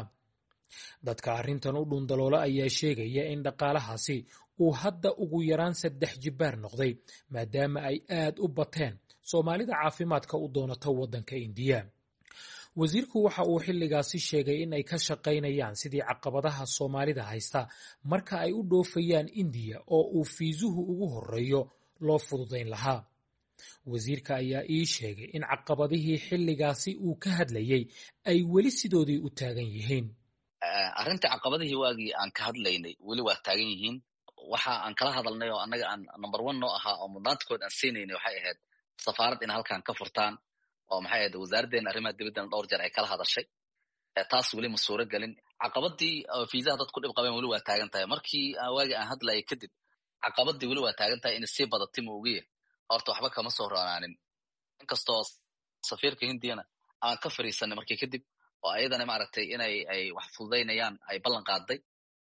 Dadka arrintan u dhundaloola ayaa sheegaya in dhaqaalahaasi uu hadda ugu yaraan 3 jibaar noqday maadaama ay aad u bateen Soomaalida caafimaadka u doonata waddanka Indiya. wasiirku waxa uu xilligaasi sheegay in ay ka shaqaynayaan sidii caqabadaha Soomaalida haysta marka ay u dhoofayaan Indiya oo uu fiisuhu ugu horeeyo loo fududayn lahaa. wasiirka ayaa ii sheegay in caqabadihii xilligaasi uu ka hadlayay ay weli sidoodii u taagan yihiin. arrinta caqabadihii waagii aan ka hadlaynay weli waa taagan yihiin. waxa aan kala hadalnay oo annaga aan number 1 noo ahaa oo mudnaantkood aan siinaynay waxay ahayd safaarad in halkan ka furtaan oo maxay ahayd wasaaraddeena arrimaha dibadda dhowr jeer ay kala hadashay. taas weli ma suuro gelin. caqabadii fiisaha dadku dhib qabeen weli waa taagan tahay. markii waagii aan hadlayay kadib caqabadii weli waa taagan tahay in sii badatay ma ogiye horta waxba kama soo roonaanin. inkastoo safiirka hindiyana aan ka fariisanay markii kadib oo ayadana maaragtay inay ay wax fududaynayaan ay ballan qaaday.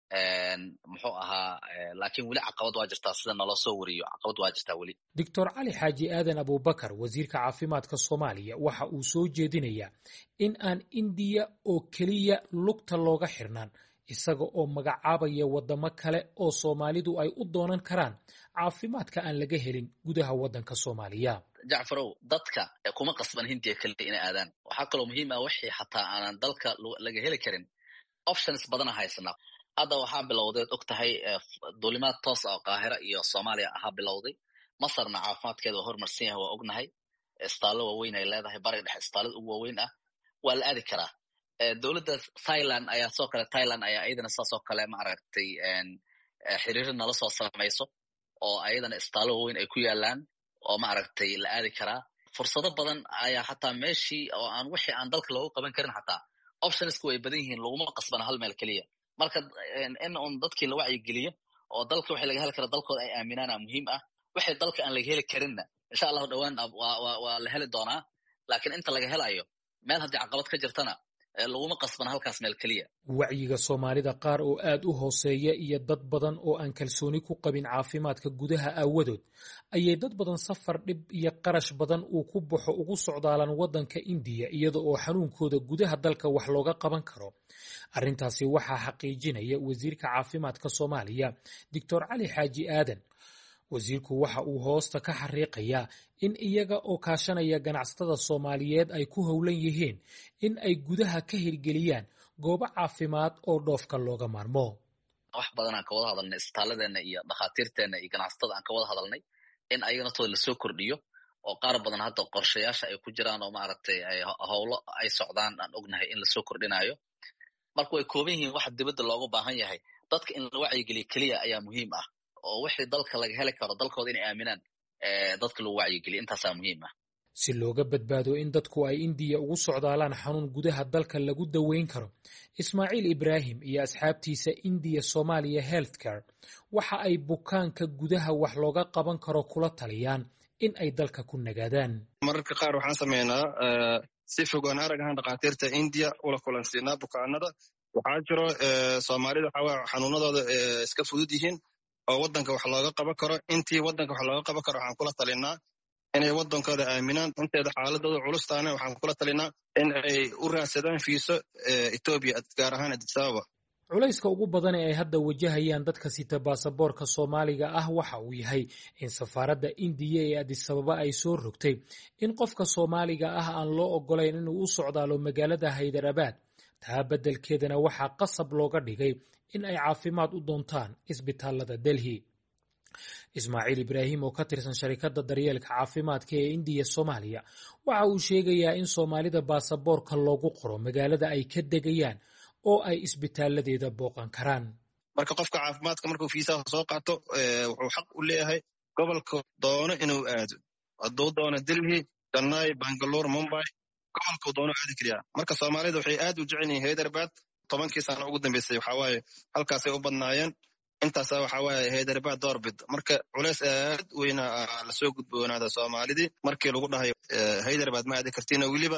muxuu ahaa laakiin weli caqabad waa jirtaa sida naloo soo wariyo caqabad waa jirtaa weli. Dr. Cali Xaaji Aadan Abuubakar wasiirka caafimaadka Soomaaliya waxa uu soo jeedinayaa in aan Indiya oo keliya lugta looga xirnaan isaga oo magacaabaya wadamo kale oo Soomaalidu ay u doonan karaan caafimaadka aan laga helin gudaha waddanka Soomaaliya. Jacfarow dadka kuma qasban Hindiya kaliya inay aadaan. waxaa kaloo muhiim ah wixii xataa aanan dalka laga heli karin options badan haysanaa. hadda waxaa bilowday og tahay duulimaad toos ah oo Qaahira iyo Soomaaliya ahaa bilowday. Masarna caafimaadkeeda waa horumarsan yahay waa ognahay. isbitaallo waaweyn ay leedahay bariga dhexe isbitaallada ugu waaweyn ah waa la aadi karaa. dowladda Thailand ayaa soo kale Thailand ayaa iyadana saas oo kale maaragtay xiriir nala soo samayso oo ayadana isbitaallo waaweyn ay ku yaalaan oo maaragtay la aadi karaa. fursado badan ayaa xataa meeshii oo aan wixii aan dalka loogu qaban karin xataa optionsku way badan yihiin laguma qasbana hal meel keliya. marka in un dadkii la wacyigeliyo oo dalka wixii laga heli karo dalkooda ay aaminaana muhiim ah. wixii dalka aan laga heli karinna insha allahu dhowaan waa la heli doonaa. laakiin inta laga helayo meel haddii caqabad ka jirtana laguma qasbana halkaas meel keliya. wacyiga Soomaalida qaar oo aad u hooseeya iyo dad badan oo aan kalsooni ku qabin caafimaadka gudaha aawadood ayay dad badan safar dhib iyo qarash badan uu ku baxo ugu socdaalaan waddanka Indiya iyada oo xanuunkooda gudaha dalka wax looga qaban karo. arrintaasi waxaa xaqiijinaya wasiirka caafimaadka Soomaaliya Dr. Cali Xaaji Aadan. wasiirku waxa uu hoosta ka xariiqayaa in iyaga oo kaashanaya ganacsatada Soomaaliyeed ay ku howlan yihiin in ay gudaha ka hirgeliyaan goobo caafimaad oo dhoofka looga maarmo. wax badan aan ka wada hadalnay isbitaalladeena iyo dhakhaatiirteena iyo ganacsatada aan ka wada hadalnay in ayaga naftooda lasoo kordhiyo oo qaar badan hadda qorshayaasha ay ku jiraan oo maaragtay howlo ay socdaan aan ognahay in lasoo kordhinayo. marka way kooban yihiin waxa dibadda looga baahan yahay dadka in la wacyigeliyo keliya ayaa muhiim ah oo wixii dalka laga heli karo dalkooda inay aaminaan dadka lagu wacyigeliyo intaasaa muhiim ah. si looga badbaado in dadku ay Indiya ugu socdaalaan xanuun gudaha dalka lagu daweyn karo, Ismaaciil Ibraahim iyo asxaabtiisa India Somalia Healthcare waxa ay bukaanka gudaha wax looga qaban karo kula taliyaan in ay dalka ku nagaadaan. mararka qaar waxaan sameynaa si fogaan arag ahaan dhakhaatiirta India ula kulansiinaa bukaanada. waxaa jiro Soomaalida waxa xanuunadooda iska fudud yihiin oo waddanka wax looga qaban karo. intii waddanka wax looga qaban karo waxaan kula talinaa inay waddankooda aaminaan. inteeda xaaladooda culustaana waxaan kula talinaa in ay u raadsadaan fiiso Ethiopia gaar ahaan Addis Ababa. culayska ugu badan ee ay hadda wajahayaan dadka sita baasaboorka Soomaaliga ah waxa uu yahay in safaaradda Indiya ee Addis Ababa ay soo rogtay in qofka Soomaaliga ah aan loo ogolayn inuu u socdaalo magaalada Hyderabad. taa beddelkeedana waxaa qasab looga dhigay in ay caafimaad u doontaan isbitaalada Delhi. Ismaaciil Ibraahim oo ka tirsan sharikadda daryeelka caafimaadka ee Indiya Soomaaliya waxa uu sheegayaa in Soomaalida baasaboorka loogu qoro magaalada ay ka degayaan oo ay isbitaaladeeda booqan karaan. marka qofka caafimaadka markuu fiisaha soo qaato wuxuu xaq u leeyahay gobolka doono inuu aado. hadduu doono Delhi, Chennai, Bangalore, Mumbai gobolkuu doono aadi kariyaa. marka Soomaalida waxay aad u jecel yihiin Hyderabad. 10 sano ugu dambeysay waxaa waaye halkaasay u badnaayeen. intaasa waxaa waaye Hyderabad doorbid. marka culays aad weyna lasoo gudboonaada Soomaalidii markii lagu dhahay Hyderabad ma aadi kartiin. weliba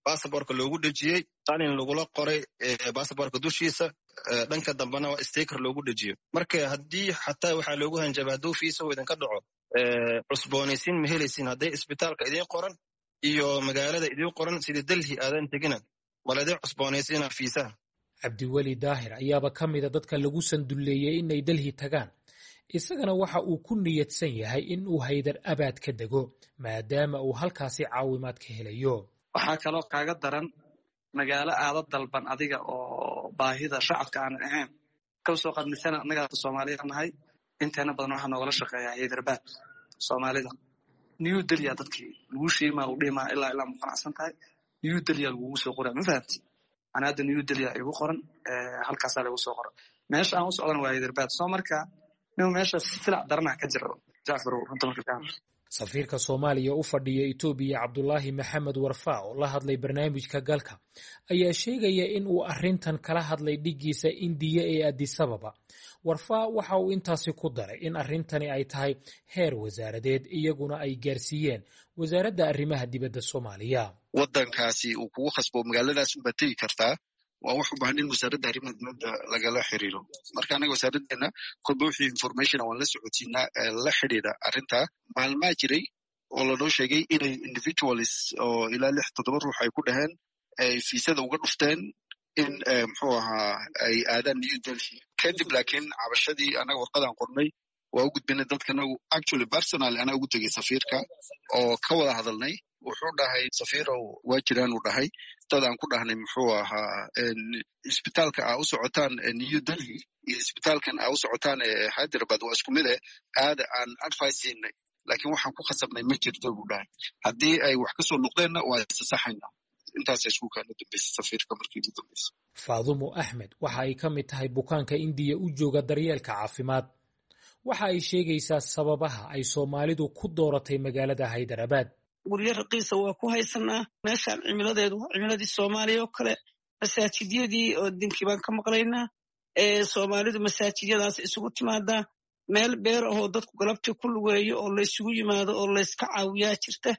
basaborka loogu dhejiyey qalin lagula qoray basaborka dushiisa dhanka dambena sticker loogu dhejiyo marka haddii xataa waxaa loogu hanjaba hadduu fiisahu idinka dhaco cusboonaysiin ma helaysiin hadday isbitaalka idiin qoran iyo magaalada idiin qoran sida delhi aadan tegina maladii cusboonaysiina fiisaha. cabdiweli daahir ayaaba ka mida dadka lagu sandulleeyey inay delhi tagaan isagana waxa uu ku niyadsan yahay in uu haydar abaad ka dego maadaama uu halkaasi caawimaad ka helayo. waxaa kaloo kaaga daran magaalo aada dalban adiga oo baahida shacabka aanan ahayn kasoo qadmisana annaga Soomaaliya nahay inteena badan waxaa noogala shaqeeyaa Hyderabad Soomaalida New Delhi dadkii lagu sheemaa u dhimaa ilaa ma qanacsan tahay New Delhi lagu soo qoray ma fahanti ana hadda New Delhi igu qoran halkaas lagu soo qoray meesha aan u socdan waa Hyderabad soo marka meesha silac darana ka jiro Jaafar runta markaa. safiirka Soomaaliya u fadhiya Itoobiya Cabdullaahi Maxamed Warfaa oo la hadlay barnaamijka galka ayaa sheegaya in uu arrintan kala hadlay dhigiisa Indiya ee Addis Ababa. Warfaa waxa uu intaasi ku daray in arrintani ay tahay heer wasaaradeed iyaguna ay gaarsiiyeen wasaaradda arrimaha dibadda Soomaaliya. wadankaasi uu kugu khasbo magaaladaas u batay kartaa waa wax u baahan in wasaaradda arrimaha dibadda lagala xiriiro marka anaga wasaaraddeena kolba wixii information aan la socotiina la xiriira arrinta maalmaa jiray oo lanoo sheegay inay individuals oo ilaa 6-7 ruux ay ku dhaheen ay fiisada uga dhufteen in muxuu ahaa ay aadaan New Delhi kadib laakiin cabashadii anaga warqadaan qornay waa u gudbinay dadkana actually personally ana ugu tegay safiirka oo ka wada hadalnay wuxuu dhahay safiirow waa jiraan uu dhahay dad aan ku dhahnay muxuu ahaa isbitaalka aa u socotaan New Delhi iyo isbitaalkan aa u socotaan Hyderabad waa isku mid aada aan advice siinay laakiin waxaan ku khasabnay ma jirto buu dhahay haddii ay wax ka soo noqdeenna waa isasaxayna intaas isku kaana dambeysay safiirka markii ugu dambeysay. Faadumo Axmed waxa ay ka mid tahay bukaanka Indiya u jooga daryeelka caafimaad waxa ay sheegaysaa sababaha ay Soomaalidu ku dooratay magaalada Hyderabad. guryo raqiisa waa ku haysanaa meeshaan cimiladeedu waa cimiladii Soomaaliya oo kale masaajidiyadii oo dinkii baan ka maqlaynaa Soomaalidu masaajidyadaas isugu timaadaa meel beer ahoo dadku galabtii ku lugeeyo oo la isugu yimaado oo la iska caawiyaa jirta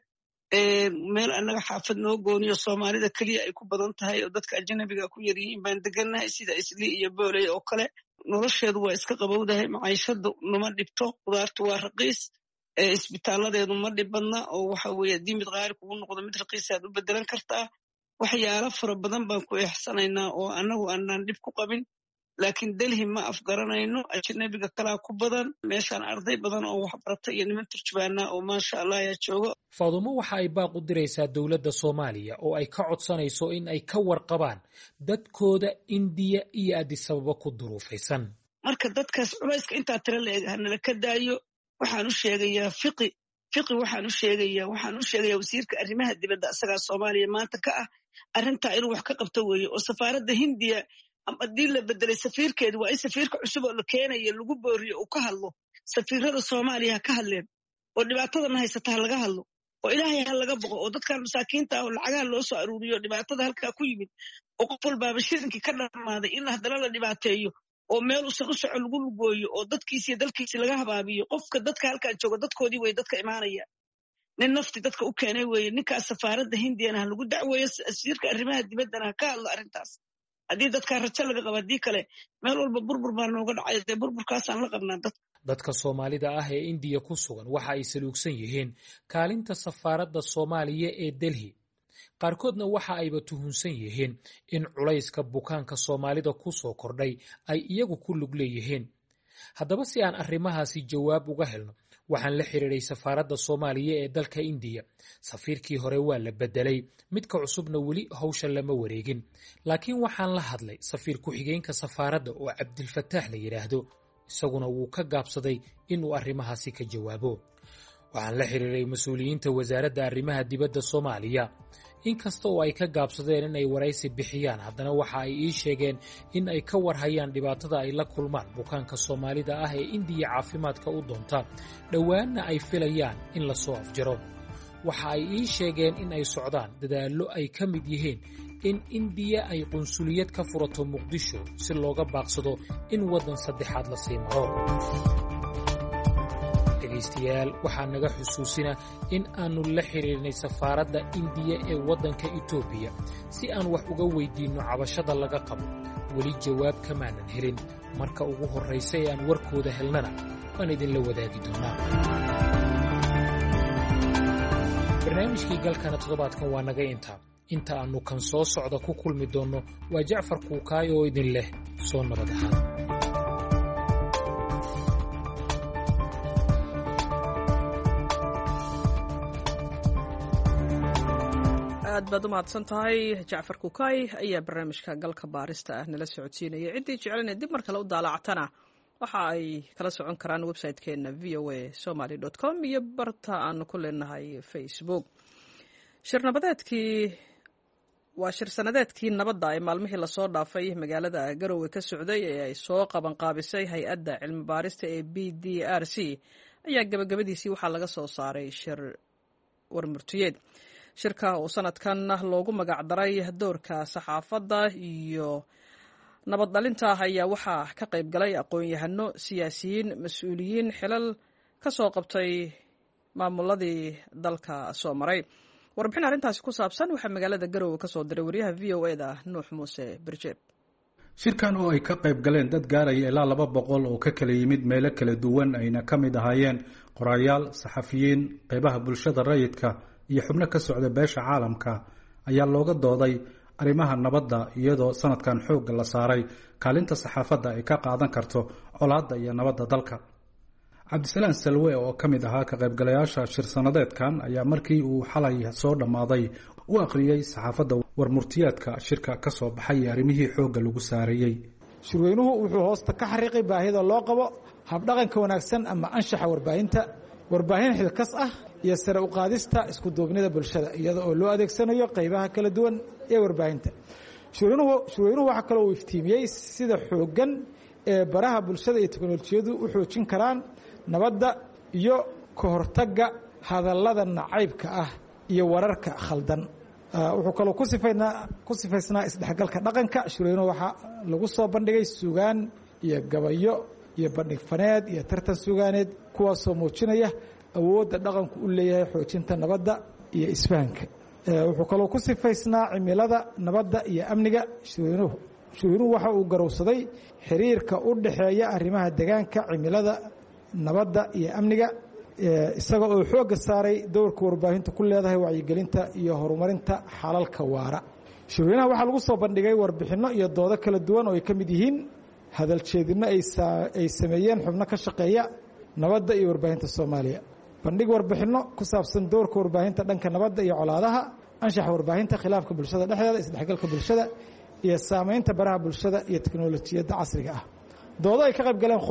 meel annaga xaafad noo gooniyo Soomaalida kaliya ay ku badan tahay oo dadka ajnabiga ku yar yihiin baan degannahay sida Isli iyo Booley oo kale nolosheedu waa iska qabowdahay maciishadu numa dhibto qudaartu waa raqiis isbitaaladeedu ma dhibadna oo waxa weeye haddii mid qaali kugu noqdo mid raqiisaad u bedelan kartaa waxyaalo fara badan baan ku eexsanaynaa oo annagu aanaan dhib ku qabin laakiin Delhi ma afgaranayno ajnabiga kalaa ku badan meeshaan arday badan oo wax barata iyo niman turjubaana oo maasha Allah ya joogo. Faadumo waxa ay baaq u diraysaa dowladda Soomaaliya oo ay ka codsanayso in ay ka warqabaan dadkooda Indiya iyo Addis Ababa ku duruufaysan marka dadkaas culayska inta tira leeg hanala ka daayo waxaan u sheegayaa fiqi waxaan u sheegayaa wasiirka arrimaha dibadda asaga Soomaaliya maanta ka ah arrinta inuu wax ka qabto weeyo oo safaaradda Hindiya ama dil la bedelay safiirkeedu waa in safiirka cusub oo la keenayo lagu booriyo oo ka hadlo safiirada Soomaaliya ka hadleen oo dhibaatada haysata laga hadlo oo Ilaahay laga boqo oo dadkan masaakiinta oo lacagaha loo soo aruuriyo dhibaatada halka ku yimid oo qof walba shirinkii ka dhamaaday in hadana la dhibaateeyo oo meel u soco lagu lugooyo oo dadkiisa dalkiisa laga habaabiyo qofka dadka halka jooga dadkoodii way dadka imaanaya nin nafti dadka u keenay way ninka safaaradda Hindiyana lagu dacweeyo wasiirka arrimaha dibaddana ka hadlo arrintaas haddii dadka rajo laga qabo haddii kale meel walba burbur baa nooga dhacay burburkaasaan la qabnaa dadka Soomaalida ah ee Indiya ku sugan waxa ay saluugsan yihiin kaalinta safaaradda Soomaaliya ee Delhi qaarkoodna waxa ayba tuhunsan yihiin in culayska bukaanka Soomaalida ku soo kordhay ay iyagu ku lug leeyihiin haddaba si aan arrimahaasi jawaab uga helno waxaan la xiriiray safaaradda Soomaaliya ee dalka Indiya safiirkii hore waa la bedelay midka cusubna weli hawsha lama wareegin laakiin waxaan la hadlay safiir ku-xigeenka safaaradda oo Cabdilfataax la yiraahdo isaguna wuu ka gaabsaday inuu arrimahaasi ka jawaabo waxaan la xiriiray mas'uuliyiinta wasaaradda arrimaha dibadda Soomaaliya inkasta oo ay ka gaabsadeen in ay waraysi bixiyaan haddana waxa ay ii sheegeen in ay ka warhayaan dhibaatada ay la kulmaan bukaanka Soomaalida ah ee Indiya caafimaadka u doonta dhowaanna ay filayaan in la soo afjaro waxa ay ii sheegeen in ay socdaan dadaallo ay ka mid yihiin in Indiya ay qunsuliyad ka furato Muqdisho si looga baaqsado in waddan saddexaad la sii maro dhegaystayaal waxaa naga xusuusina in aannu la xidhiirnay safaaradda indiya ee waddanka etoobiya si aan wax uga weyddiinno cabashada laga qabo weli jawaab kamaanan helin marka ugu horraysa ee aan warkooda helnana waan idinla wadaagi doonaa barnaamijkii galkana toddobaadkan waa naga inta aannu kan soo socda ku kulmi doonno waa jacfar kuukaay oo idin leh soo nabad ahaan aad baad u mahadsan tahay jacfar kuukaay ayaa barnaamijka galka baarista ah nala socodsiinaya ciddii jeclana dib mar kale u daalacatana waxa ay kala socon karaan website-keenna voasomaly.com iyo barta aanu ku leenahay facebook waa shir sanadeedkii nabadda ee maalmihii lasoo dhaafay magaalada garowe ka socday ee ay soo qabanqaabisay hay-adda cilmi baarista ee b d r c ayaa gabagabadiisii waxaa laga soo saaray shir warmurtiyeed shirka oo sanadkan loogu magacdaray doorka saxaafadda iyo nabad dhalinta ayaa waxaa ka qayb galay aqoon-yahano siyaasiyiin mas-uuliyiin xilal ka soo qabtay maamuladii dalka soo maray warbixin arrintaasi ku saabsan waxaa magaalada garowe ka soo diray wariyaha v o eda nuux muuse berjeeb shirkan oo ay ka qayb galeen dad gaaraya ilaa 200 oo ka kala yimid meelo kala duwan ayna ka mid ahaayeen qorayaal saxafiyiin qaybaha bulshada rayidka iyo xubno ka socda beesha caalamka ayaa looga dooday arrimaha nabadda iyadoo sanadkan xoogga la saaray kaalinta saxaafadda ay ka qaadan karto colaadda iyo nabadda dalka cabdisalaan salwe oo ka mid ahaa ka qaybgalayaasha shir sanadeedkan ayaa markii uu xalay soo dhammaaday u akhriyey saxaafadda warmurtiyaadka shirka ka soo baxay arrimihii xoogga lagu saarayey shirweynuhu wuxuu hoosta ka xariiqay baahida loo qabo habdhaqanka wanaagsan ama anshaxa warbaahin xilkas ah iyo sare u qaadista isku duubnida bulshada iyada oo loo adeegsanayo qaybaha kala duwan ee warbaahinta shirweynuhu waxaa kaloo uu iftiimiyey sida xooggan ee baraha bulshada iyo teknolojiyadu u xoojin karaan nabadda iyo ka hortagga hadallada nacaybka ah iyo wararka khaldan wuxuu kaloo ku sifaysnaa isdhexgalka dhaqanka shirweynuhu waxaa lagu soo bandhigay sugaan iyo gabayo iyo bandhig faneed iyo tartan sugaaneed kuwaasoo muujinaya awoodda dhaqanku u leeyahay xoojinta nabadda iyo isfahanka wuxuu kaloo ku sifaysnaa cimilada nabadda iyo amniga shirweynuhu waxa uu garowsaday xiriirka u dhaxeeya arrimaha deegaanka cimilada nabadda iyo amniga isaga oo xoogga saaray dowrka warbaahinta ku leedahay wacyigelinta iyo horumarinta xalalka waara shirweynaha waxaa lagu soo bandhigay warbixinno iyo doodo kala duwan oo ay ka mid yihiin hadaljeedinno ay sameeyeen xubno ka shaqeeya nabadda iyo warbaahinta soomaaliya bandhig warbixinno ku saabsan doorka warbaahinta dhanka nabadda iyo colaadaha anshaxa warbaahinta khilaafka bulshada dhexdeeda isdhexgalka bulshada iyo saamaynta baraha bulshada iyo teknolojiyadda casriga ah doodo ay ka qayb galeen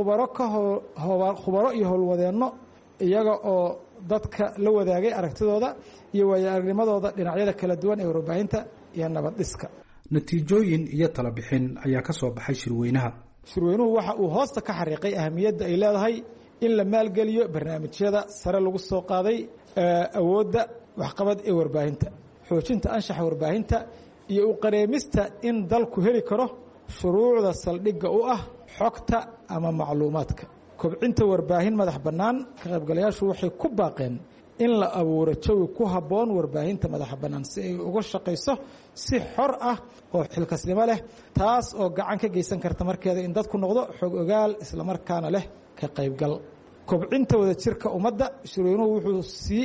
khubaro iyo howlwadeenno iyaga oo dadka la wadaagay aragtidooda iyo waayo-aragnimadooda dhinacyada kala duwan ee warbaahinta iyo nabad dhiska natiijooyin iyo tala bixin ayaa ka soo baxay shirweynuhu waxa uu hoosta ka xariiqay ahamiyadda ay leedahay in la maalgeliyo barnaamijyada sare lagu soo qaaday awoodda waxqabad ee warbaahinta xoojinta anshaxa warbaahinta iyo u qareemista in dalku heli karo shuruucda saldhigga u ah xogta ama macluumaadka kobcinta warbaahin madax bannaan ka qaybgalayaashu waxay ku baaqeen in la abuuro jawi ku habboon warbaahinta madaxa bannaan si ay uga shaqayso si xor ah oo xilkasnimo leh taas oo gacan ka geysan karta markeeda in dadku noqdo xog ogaal islamarkaana leh ka qaybgal kobcinta wadajirka ummadda shirweynuhu wuxuu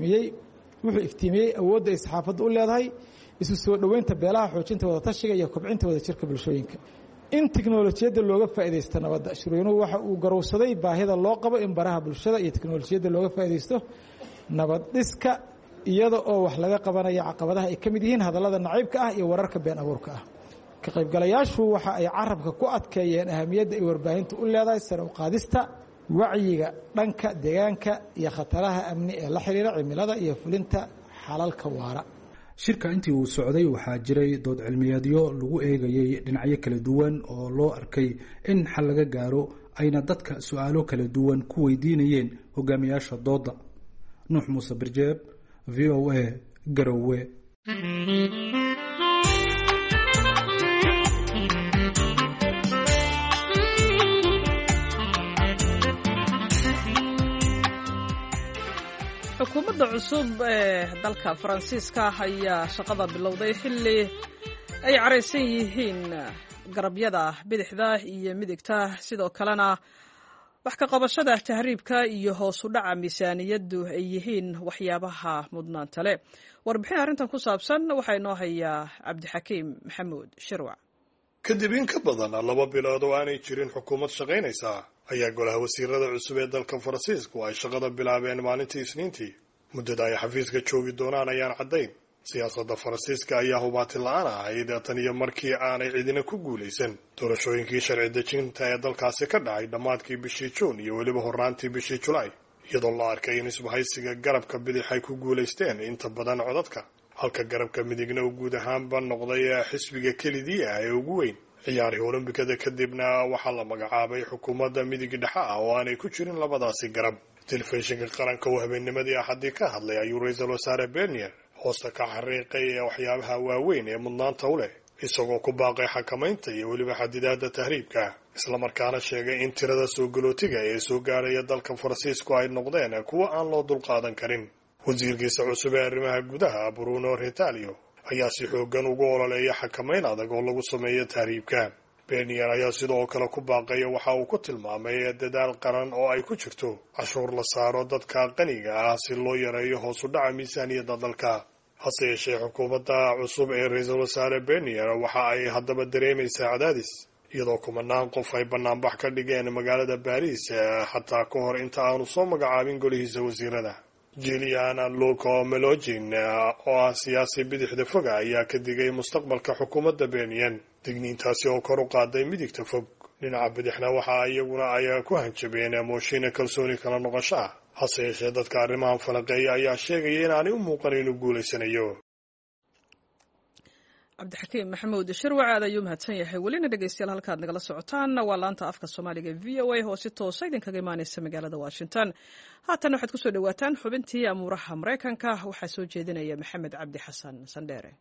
iftiimiyey awoodda ay saxaafaddu u leedahay isu soo dhoweynta beelaha xoojinta wadatashiga iyo kobcinta wadajirka bulshooyinka in teknolojiyadda looga faa'iidaysto nabadda shirweynuhu waxa uu garowsaday baahida loo qabo in baraha bulshada iyo teknolojiyadda looga faa'iidaysto nabad dhiska iyada oo wax laga qabanaya caqabadaha ay ka mid yihiin hadallada nacaybka ah iyo wararka been abuurka ah ka qaybgalayaashu waxa ay carabka ku adkeeyeen ahamiyadda ay warbaahintu u leedahay sare u qaadista wacyiga dhanka deegaanka iyo khataraha amni ee la xiriira cimilada iyo fulinta xalalka waara shirka intii uu socday waxaa jiray dood cilmiyeedyo lagu eegayey dhinacyo kala duwan oo loo arkay in xal laga gaaro ayna dadka su-aalo kala duwan ku weydiinayeen hogaamiyaasha dooda nuux muuse birjeeb v o a garowe xukuumadda cusub ee dalka faransiiska ayaa shaqada bilowday xilli ay caraysan yihiin garabyada bidixda iyo midigta, sidoo kalena wax ka qabashada tahriibka iyo hoos u dhaca miisaaniyaddu ay yihiin waxyaabaha mudnaanta leh. warbixin arrintan ku saabsan waxaa inoo hayaa cabdixakiim maxamuud shirwac. kadib in ka badan 2 bilood oo aanay jirin xukuumad shaqaynaysa ayaa golaha wasiirada cusub ee dalka faransiisku ay shaqada bilaabeen maalintii isniintii. muddada ay xafiiska joogi doonaan ayaan caddayn. siyaasadda faransiiska ayaa hubaati la-aan ahayd tan iyo markii aanay cidina ku guulaysan doorashooyinkii sharci dejinta ee dalkaasi ka dhacay dhammaadkii bishii juun iyo weliba horraantii bishii julaay, iyadoo la arkay in isbahaysiga garabka bidix ay ku guulaysteen inta badan codadka, halka garabka midigna uu guud ahaanba noqday xisbiga kelidii ah ee ugu weyn. ciyaarihii olombikada kadibna waxaa la magacaabay xukuumadda midig dhexe ah oo aanay ku jirin labadaasi garab. telefishinka qaranka oo habeennimadii axadii ka hadlay ayuu ra-iisul wasaare bernier hoosta ka xariiqay waxyaabaha waaweyn ee mudnaanta u leh, isagoo ku baaqay xakamaynta iyo weliba xadidaadda tahriibka, islamarkaana sheegay in tirada soo galootiga ee soo gaaraya dalka faransiisku ay noqdeen kuwo aan loo dulqaadan karin. wasiirkiisa cusub ee arrimaha gudaha Bruno Retailleau ayaa si xoogan ugu ololeeya xakamayn adag oo lagu sameeyo tahriibka. bernier ayaa sidoo kale ku baaqaya waxa uu ku tilmaamay dadaal qaran oo ay ku jirto cashuur la saaro dadka qaniga ah si loo yareeyo hoos u dhaca miisaaniyadda dalka. hase yeeshee xukuumadda cusub ee ra-iisul wasaare bernier waxa ay haddaba dareemaysaa cadaadis, iyadoo kumanaan qof ay banaanbax ka dhigeen magaalada baariis xataa ka hor inta aanu soo magacaabin golihiisa wasiirada. Julian Luco Melogin oo ah siyaasi bidixda foga ayaa ka digay mustaqbalka xukuumadda Bernier, digniintaasi oo kor u qaaday midigta fog. dhinaca bidixna waxa iyaguna ay ku hanjabeen mooshin kalsooni kala noqosho ah. hase yeeshee dadka arrimahan falanqeeya ayaa sheegaya in aanay u muuqan inuu guulaysanayo. cabdixakiim maxamuud shirwac aad ayuu mahadsan yahay. welina dhegeystayaal halkaad nagala socotaan waa laanta afka soomaaliga VOA oo si toosa idinkaga imaaneysa magaalada Washington. haatan waxaad kusoo dhawaataan xubintii amuuraha Mareykanka. waxaa soo jeedinaya maxamed cabdi xasan sandheere.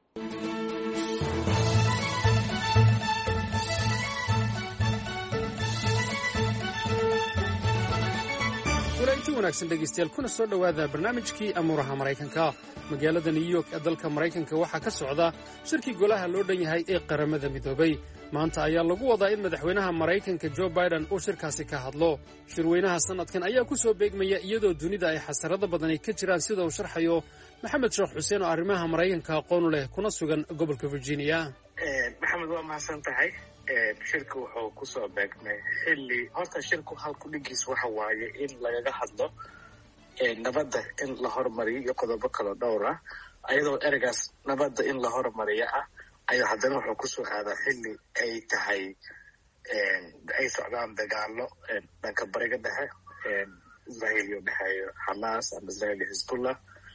walainti wanaagsan dhegaystayaal kuna soo dhowaada barnaamijkii amuuraha maraykanka. magaalada new york ee dalka maraykanka waxaa ka socda shirkii golaha loo dhan yahay ee qaramada midoobay. maanta ayaa lagu wadaa in madaxweynaha maraykanka jo biden uu shirkaasi ka hadlo. shirweynaha sannadkan ayaa ku soo beegmaya iyadoo dunida ay xasarado badani ka jiraan, sida uu sharxayo maxamed sheekh xuseen oo arrimaha maraykanka aqoon u leh kuna sugan gobolka virginia. maxamed waa mahadsan tahay. shirka wuxuu kusoo beegmay xilli horta shirku halku dhigiis waxa waaye in lagaga hadlo nabadda in la hormariyo iyo qodobo kale dhowr ah. ayadoo ereygaas nabadda in la hormariyo ah ayaa haddana wuxuu kusoo aadaa xilli ay tahay ay socdaan dagaalo dhanka bariga dhexe, israel iyo dhexeeyo xamaas ama israel iyo xisbullah,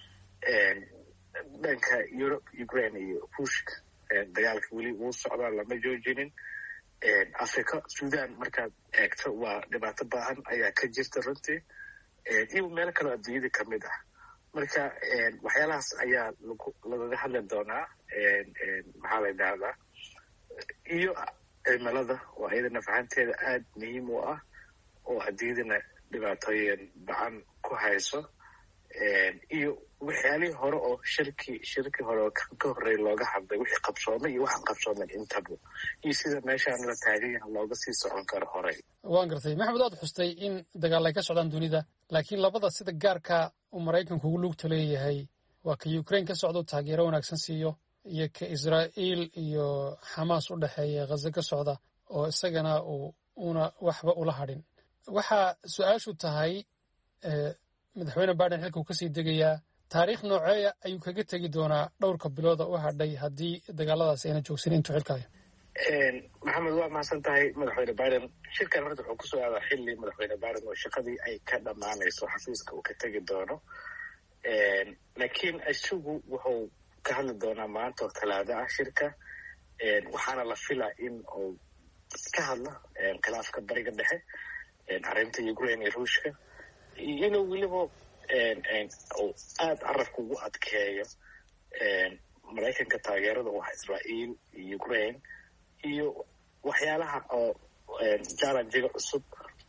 dhanka Europe, Ukraine iyo Ruushka dagaalka weli wuu socdaa, lama joojinin. Africa, Sudan markaad eegto waa dhibaato baahan ayaa ka jirta runtii, iyo meelo kaloo adduunyada ka mid ah. marka waxyaalahaas ayaa lagaga hadli doonaa, maxaa la yidhahdaa, iyo cimilada oo iyadana fahanteeda aad muhiim u ah oo adduunyadana dhibaatooyin bacan ku hayso, iyo waxyaalihii hore oo shirkii hore oo ka horreey looga hadlay wixii qabsoomay iyo waxaan qabsoomin intaba, iyo sida meeshaan la taagan yahay looga sii socon karo horey. waan gartay maxamed, waad xustay in dagaal ay ka socdaan dunida, laakiin labada sida gaarka uu maraykanku ugu lugta leeyahay waa ka Ukraine ka socdo taageero wanaagsan siiyo, iyo ka Israa'iil iyo Xamaas u dhexeeya Gaza ka socda oo isagana una waxba ula hadhin. waxaa su-aashu tahay madaxweyne Biden xilkuu kasii degayaa, taariikh nooceeya ayuu kaga tegi doonaa dhowrka bilooda u hadhay haddii dagaaladaas ayna joogsan intuu xilkaayo? maxamed waa mahadsan tahay. madaxweyne Biden shirkan horta wuxuu kusoo aadaa xilli madaxweyne Biden oo shaqadii ay ka dhammaanayso xafiiska uu ka tegi doono, laakiin isagu wuxuu ka hadli doonaa maanta oo talaado ah shirka, waxaana la filaa in uu ka hadlo khilaafka bariga dhexe, arrinta Ukraine iyo Ruushka, inuu weliba uu aad carabka ugu adkeeyo maraykanka taageerada u ah Israa'iil iyo Ukraine, iyo waxyaalaha oo challenge-ga cusub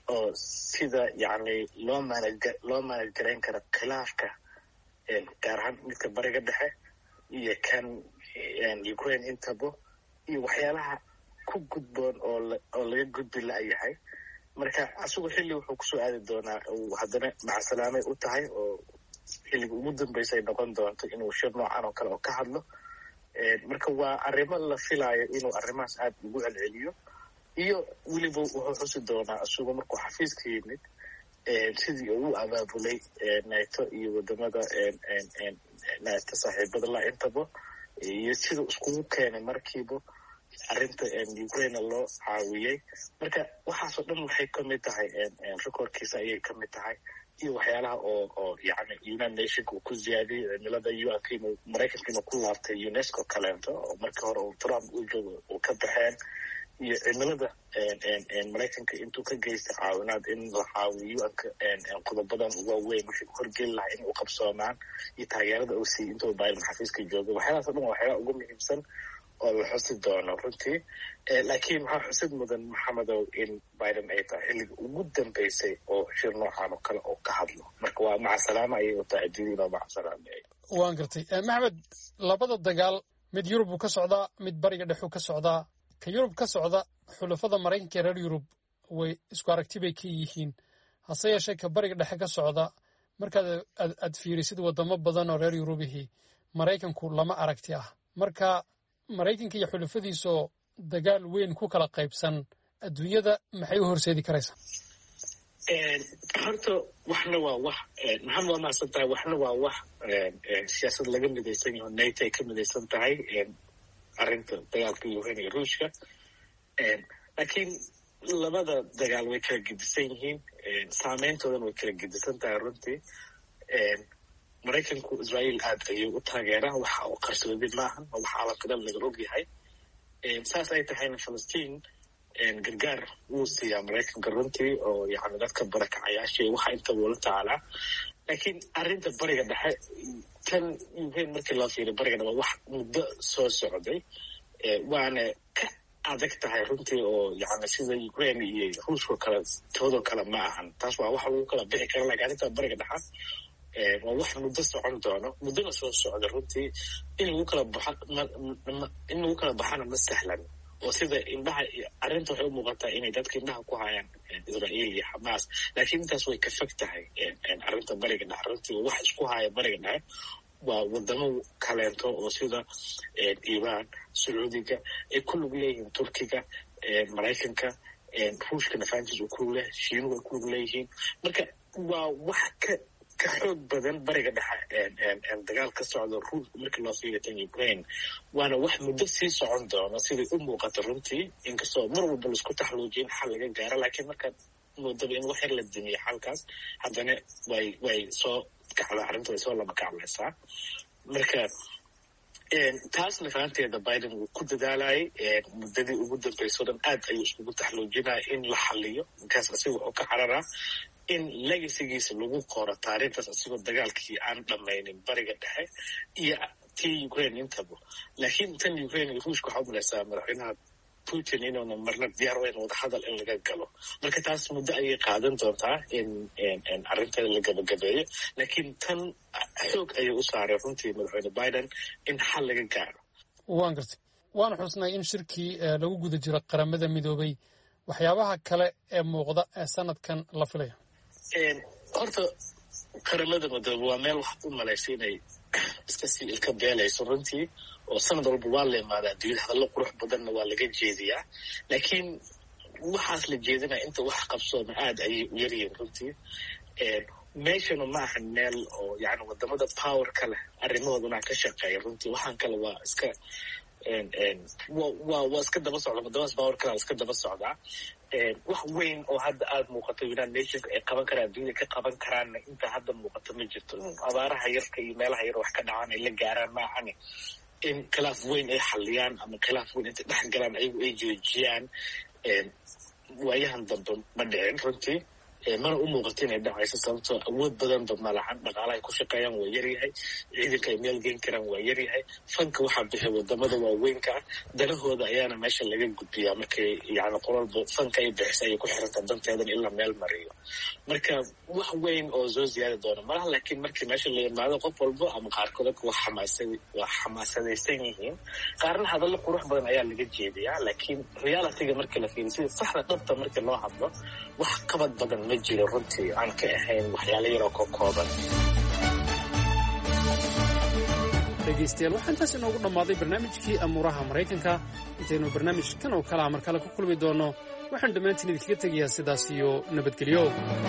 oo sida yacni loo manage garayn kara khilaafka gaar ahaan midka bariga dhexe iyo kan Ukraine intaba iyo waxyaalaha ku gudboon oo laga gudbi la'yahay marka asugu xilli wuxuu kusoo aadi doonaa uu haddana macasalaamay u tahay oo xilliga ugu dambeysay noqon doonto inuu shir noocan oo kale oo ka hadlo marka waa arrimo la filaayo inuu arrimahaas aad ugu celceliyo iyo weliba wuxuu xusi doonaa asugu markuu xafiiska yimid sidii uu abaabulay nato iyo wadamada nato saaxiibada la intaba iyo siduu iskugu keenay markiiba arrinta Ukraine loo caawiyey marka waxaasoo dhan waxay ka mid tahay rekoorkiisa ayay ka mid tahay iyo waxyaalaha oo yacni United Nations uu ku ziyaadiyey cimilada UN inuu Maraykanka inuu ku laabtay UNESCO kaleento oo markii hore uu Trump u joogo uu ka baxeen iyo cimilada Maraykanka intuu ka geystay caawinaad in la caawiyo qodobadan uga weyn wixii horgeli lahaa in uu qabsoomaan iyo taageerada uu siiyey intuu Biden xafiiska joogay waxyaalahaas oo dhan waa waxyaalaha ugu muhiimsan oo la xusi doono runtii laakiin waxaa xusid mudan maxamedow in Biden ay tahay xilliga ugu dambeysay oo shir noocan oo kale oo ka hadlo marka waa macasalaama ayay u tahay adduunyada oo macasalaamay waan gartay maxamed labada dagaal mid Yurub uu ka socdaa mid bariga dhexe ka socdaa ka Yurub ka socda xulafada Maraykanka reer Yurub way isku aragti bay ka yihiin hase yeeshee ka bariga dhexe ka socda markaad aad fiirisid wadamo badan oo reer Yurubihi Maraykanku lama aragti ah marka Maraykanka iyo xulafadiisu dagaal weyn ku kala qaybsan adduunyada maxay u horseedi karaysaa horta waxna waa wax maxamed waa maasantahay waxna waa wax siyaasad laga midaysan yaho nato ay ka midaysan tahay arrinta dagaalka Ukraine iyo Ruushka laakiin labada dagaal way kala gedisan yihiin saameyntoodana way kala gedisan tahay runtii Maraykanku Israel aad ayuu u taageeraa waxa uu qarsoodi maahan oo waxa la qadal laga og yahay saas ay tahayna Falastiin gargaar uu siiyaa Maraykanka runtii oo yacni dadka barakacayaasha waxa inta wala taalaa laakiin arrinta bariga dhexe tan Ukraine markii la fiiriyo bariga dhexe wax muddo soo socday waana ka adag tahay runtii oo yacni sida Ukraine iyo Ruushka kala todo kala ma ahan taas waa wax lagu kala bixi karo laakiin arrinta bariga dhexe waa wax muddo socon doono muddona soo socda runtii in lagu kala baxana ma sahlan oo sida indhaha arrinta waxay u muuqataa inay dadka indhaha ku hayaan Israel iyo Xamaas laakiin intaas way ka fog tahay arrinta bariga dhexe runtii wax isku haya bariga dhexe waa wadamo kaleento oo sida Iran Sacuudiga ay ku lug leeyihiin Turkiga Maraykanka Ruushka nafaantiis uu ku leh Shiinuhu ku lug leeyihiin marka waa wax ka xoog badan bariga dhexe dagaal ka socda Ruushka markii loo fiiriyo Ukraine waana wax muddo sii socon doona sidii u muuqata runtii inkastoo mar walba la isku taxluujin xal laga gaaro laakiin markaad moodaba in wax yar la dimiyo xalkaas haddana way soo kacda arrinta way soo laba kaclaysaa marka taasna fahanteeda Biden wuu ku dadaalayay muddadii ugu dambeysay dhan aad ayuu iskugu taxluujinaya in la xaliyo markaas asiga wuxuu ka cararaa in legasigiisa lagu qoro taariikhdaas asigoo dagaalkii aan dhammaynin bariga dhexe iyo tii Ukraine intaba laakiin tan Ukraine iyo Ruushka waxaa u malaysaa madaxweynaha Putin inuuna marna diyaar weyn wada hadal in laga galo marka taas muddo ayay qaadan doontaa in arrinteeda la gabagabeeyo laakiin tan xoog ayuu u saaray runtii madaxweyne Biden in xal laga gaaro waan gartay waan xusnay in shirkii lagu guda jiro qaramada midoobay waxyaabaha kale ee muuqda ee sanadkan la filayo horta qaramada midoobay waa meel wax u malaysay inay iska sii ilka beelayso runtii oo sanad walba waa la imaadaa adduunyada hadallo qurux badanna waa laga jeediyaa laakiin waxaas la jeedinaya inta wax qabsooma aad ayay u yaryihiin runtii meeshana ma ahan meel oo yacni wadamada powerka leh arrimahooduna ka shaqeeya runtii waxaan kale waa iska waa iska daba socda wadamadaas power kale iska daba socdaa wax weyn oo hadda aad muuqato United Nations ay qaban karaan adduunyada ka qaban karaanna inta hadda muuqato ma jirto abaaraha yarka iyo meelaha yar wax ka dhacaan ay la gaaraan ma ahani in khilaaf weyn ay xaliyaan ama khilaaf weyn intay dhex galaan ayagu ay joojiyaan waayahan dambe ma dhicin runtii mana u muuqato inay dhacayso sababtoo awood badanba malacan dhaqaalahay ku shaqeeyaan waa yaryahay ciidanka ay meel geen karaan waa yaryahay fanka waxaa bixi wadamada waaweynka ah danahooda ayaana meesha laga gudbiyaa markay yani qololba fanka ay bixisa ayay ku xiranta danteedan in la meel mariyo marka wax weyn oo soo ziyaadi doona malaha laakiin markii meesha la yimaado qof walbo ama qaarkood waa xamaasadaysan yihiin qaarna hadallo qurux badan ayaa laga jeediyaa laakiin realityga markii la fiiriyo sida saxda dhabta markii loo hadlo wax kabad badan ma jiro runtii aan ka ahayn waxyaalo yaroo ka kooban dhegaystayaal waxaa intaas inoogu dhammaaday barnaamijkii amuuraha maraykanka intaynu barnaamijkan oo kalaha mar kale ku kulmi doonno waxaan dhammaantiin idinkaga tegayaa sidaas iyo nabadgelyo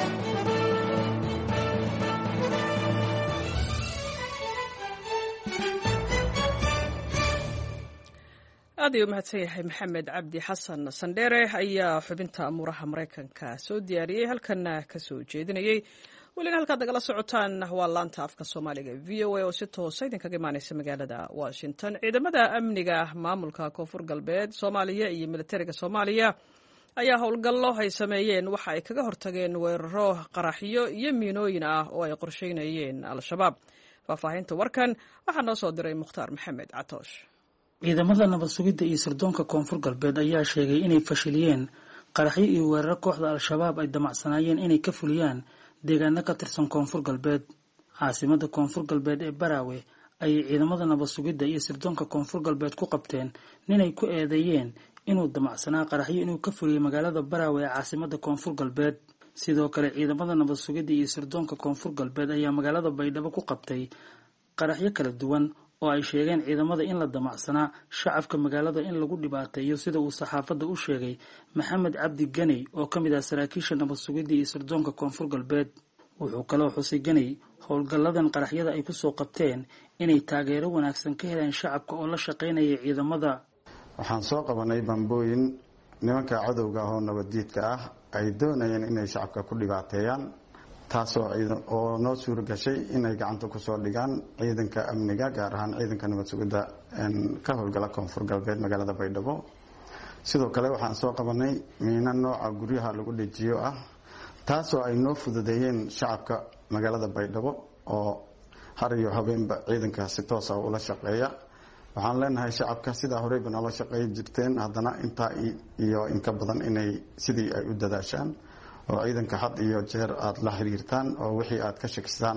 aad ayuu mahadsan yahay maxamed cabdi xasan sandheere ayaa xubinta amuuraha maraykanka soo diyaariyey halkana ka soo jeedinayey welina halkaad nagala socotaan waa laanta afka soomaaliga v o a oo si toosa idinkaga imaaneysa magaalada washington ciidamada amniga maamulka koonfur galbeed soomaaliya iyo militariga soomaaliya ayaa howlgallo ay sameeyeen waxa ay kaga hortageen weeraro qaraxyo iyo miinooyin ah oo ay qorsheynayeen al-shabaab faahfaahinta warkan waxaa noo soo diray mukhtaar maxamed catoosh ciidamada nabad sugidda iyo sirdoonka koonfur galbeed ayaa sheegay inay fashiliyeen qaraxyo iyo weeraro kooxda al-shabaab ay damacsanaayeen inay ka fuliyaan deegaano ka tirsan koonfur galbeed caasimada koonfur galbeed ee baraawe ayay ciidamada nabad sugidda iyo sirdoonka koonfur galbeed ku qabteen ninay ku eedeeyeen inuu damacsanaa qaraxyo inuu ka fuliyey magaalada baraawe ee caasimada koonfur galbeed sidoo kale ciidamada nabad sugidda iyo sirdoonka koonfur galbeed ayaa magaalada baydhabo ku qabtay qaraxyo kala duwan oo ay sheegeen ciidamada in la damacsanaa shacabka magaalada in lagu dhibaateeyo sida uu saxaafadda u sheegay maxamed cabdi ganey oo ka mid ah saraakiisha nabad sugidda iyo sirdoonka koonfur galbeed wuxuu kaloo xusay ganey howlgalladan qaraxyada ay kusoo qabteen inay taageero wanaagsan ka heleen shacabka oo la shaqaynaya ciidamada waxaan soo qabanay bambooyin nimanka cadowga ah oo nabaddiidka ah ay doonayeen inay shacabka ku dhibaateeyaan taasoo oo noo suura gashay inay gacanta kusoo dhigaan ciidanka amniga gaar ahaan ciidanka nabad sugidda ka howlgala koonfur galbeed magaalada baydhabo sidoo kale waxaan soo qabanay miino nooca guryaha lagu dhejiyo ah taasoo ay noo fududeeyeen shacabka magaalada baydhabo oo har iyo habeenba ciidanka si toosa ula shaqeeya waxaan leenahay shacabka sidaa horeyba noola shaqeey jirteen haddana intaa iyo inka badan inay sidii ay u dadaashaan oo ciidanka had iyo jeer aada la xiriirtaan oo wixii aad ka shakisaan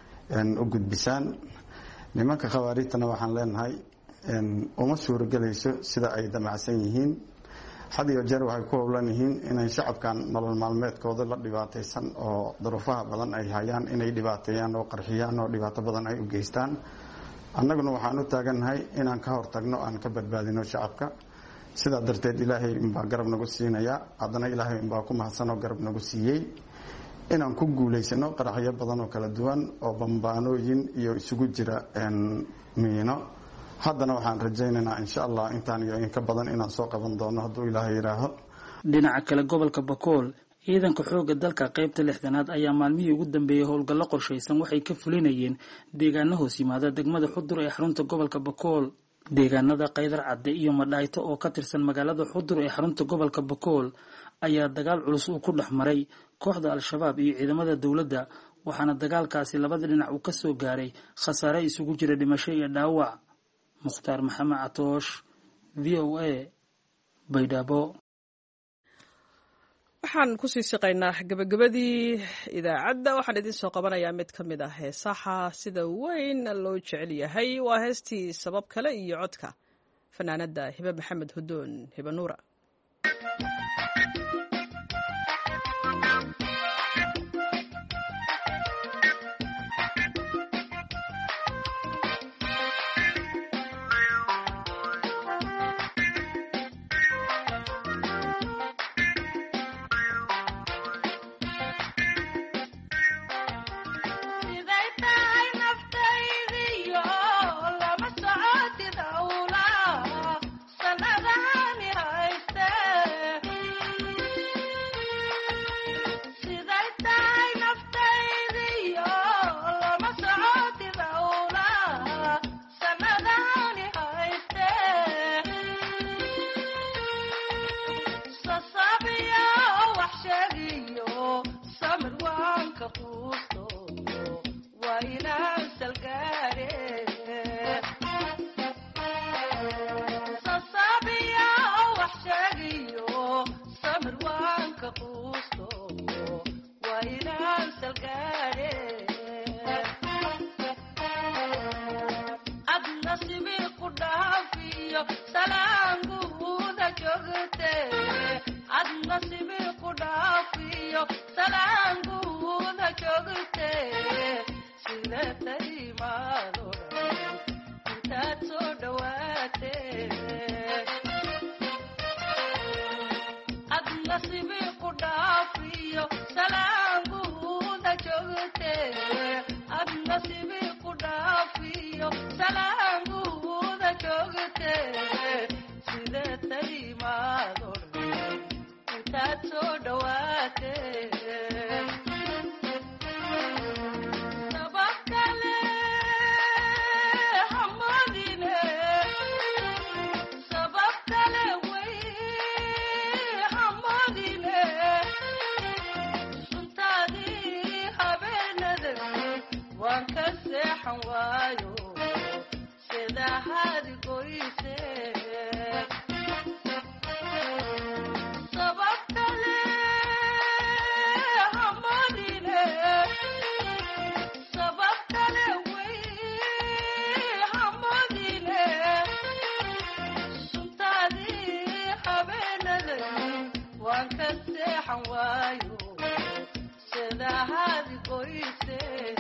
u gudbisaan nimanka khawaarijtana waxaan leenahay uma suuragelayso sida ay damacsan yihiin had iyo jeer waxay ku howlan yihiin inay shacabkan nolol maalmeedkooda la dhibaataysan oo duruufaha badan ay hayaan inay dhibaateeyaan oo qarxiyaan oo dhibaato badan ay u geystaan annaguna waxaan u taagannahay inaan ka hortagno aan ka badbaadino shacabka sidaa darteed ilaahay inbaa garab nagu siinaya haddana ilaahay inbaa ku mahadsanoo garab nagu siiyey inaan ku guulaysano qaraxyo badan oo kala duwan oo bambaanooyin iyo isugu jira miino haddana waxaan rajaynaynaa insha allah intaan iyo inka badan inaan soo qaban doono hadduu ilaahay yidhaaho dhinaca kale gobolka bakool ciidanka xoogga dalka qaybta 6aad ayaa maalmihii ugu dambeeyey howlgallo qorshaysan waxay ka fulinayeen deegaano hoos yimaada degmada xudur ee xarunta gobolka bakool deegaanada qaydar cadde iyo madhaayto oo ka tirsan magaalada xudur ee xarunta gobolka bakool ayaa dagaal culus uu ku dhex maray kooxda al-shabaab iyo ciidamada dowladda waxaana dagaalkaasi labada dhinac uu ka soo gaaray khasaare isugu jira dhimasho iyo dhaawac mukhtaar maxamed catoosh v o a baydhabo waxaan kusii siqaynaa gabagabadii idaacadda waxaan idin soo qabanayaa mid ka mid ah heesaha sida weyn loo jecel yahay waa heestii sabab kale iyo codka fanaanada hibe maxamed hudoon hibe nuura Sanadahani hayste ku dhaafiyo salaanguuda joogte ad nasibi ku dhaafiyo salaanguuda joogte sida tarimaado intaad soo dhawaate ad nasibi ku dhaafiyo salaanguuda joogte ad nasibi ku dhaafiyo salaanguuda joogte sida tarimaado intaad soo dhawaate waan ka seexan waayo sida hadi goyse sababtale hamadine sababtale way hamadine suntaadii habeenada waan ka seexan waayo sida hadi goyse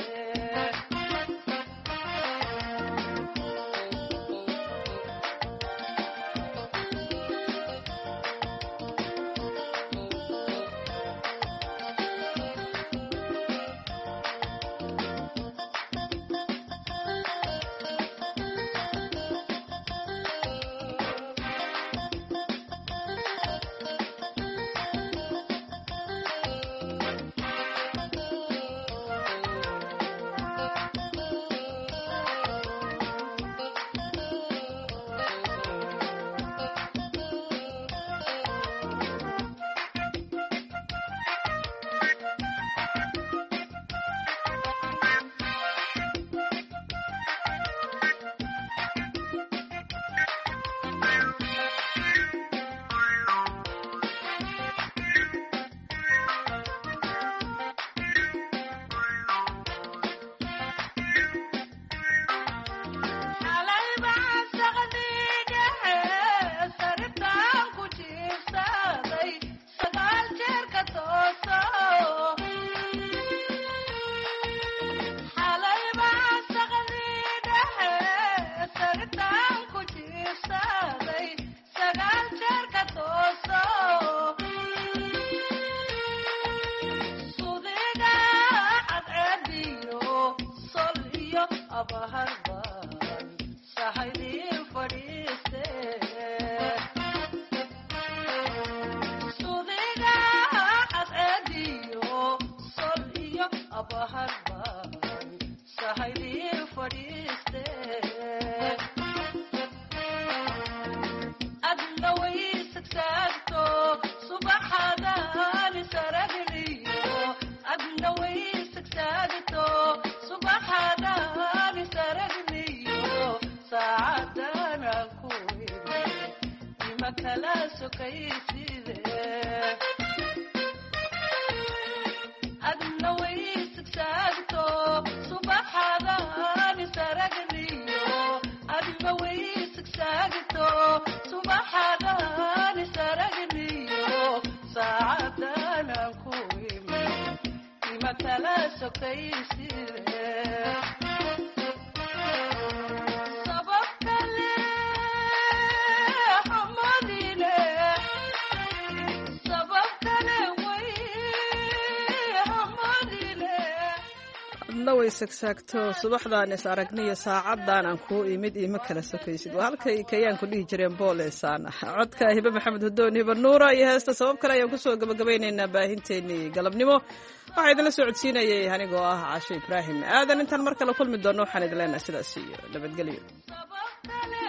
way sagsaagto subaxdaan is aragniyo saacadan aan kuu imid ima kala sokaysid waa halkay kayaanku dhihi jireen booleysaan codka hibe maxamed hudoon hibe nuura iyo heesta sabab kale ayaan kusoo gabagabaynaynaa baahinteenii galabnimo waxaa idinla soo codsiinayay anigoo ah casho ibraahim aadan intaan mar kale kulmi doono waxaan idin leenahay sidaas iyo nabadgelyo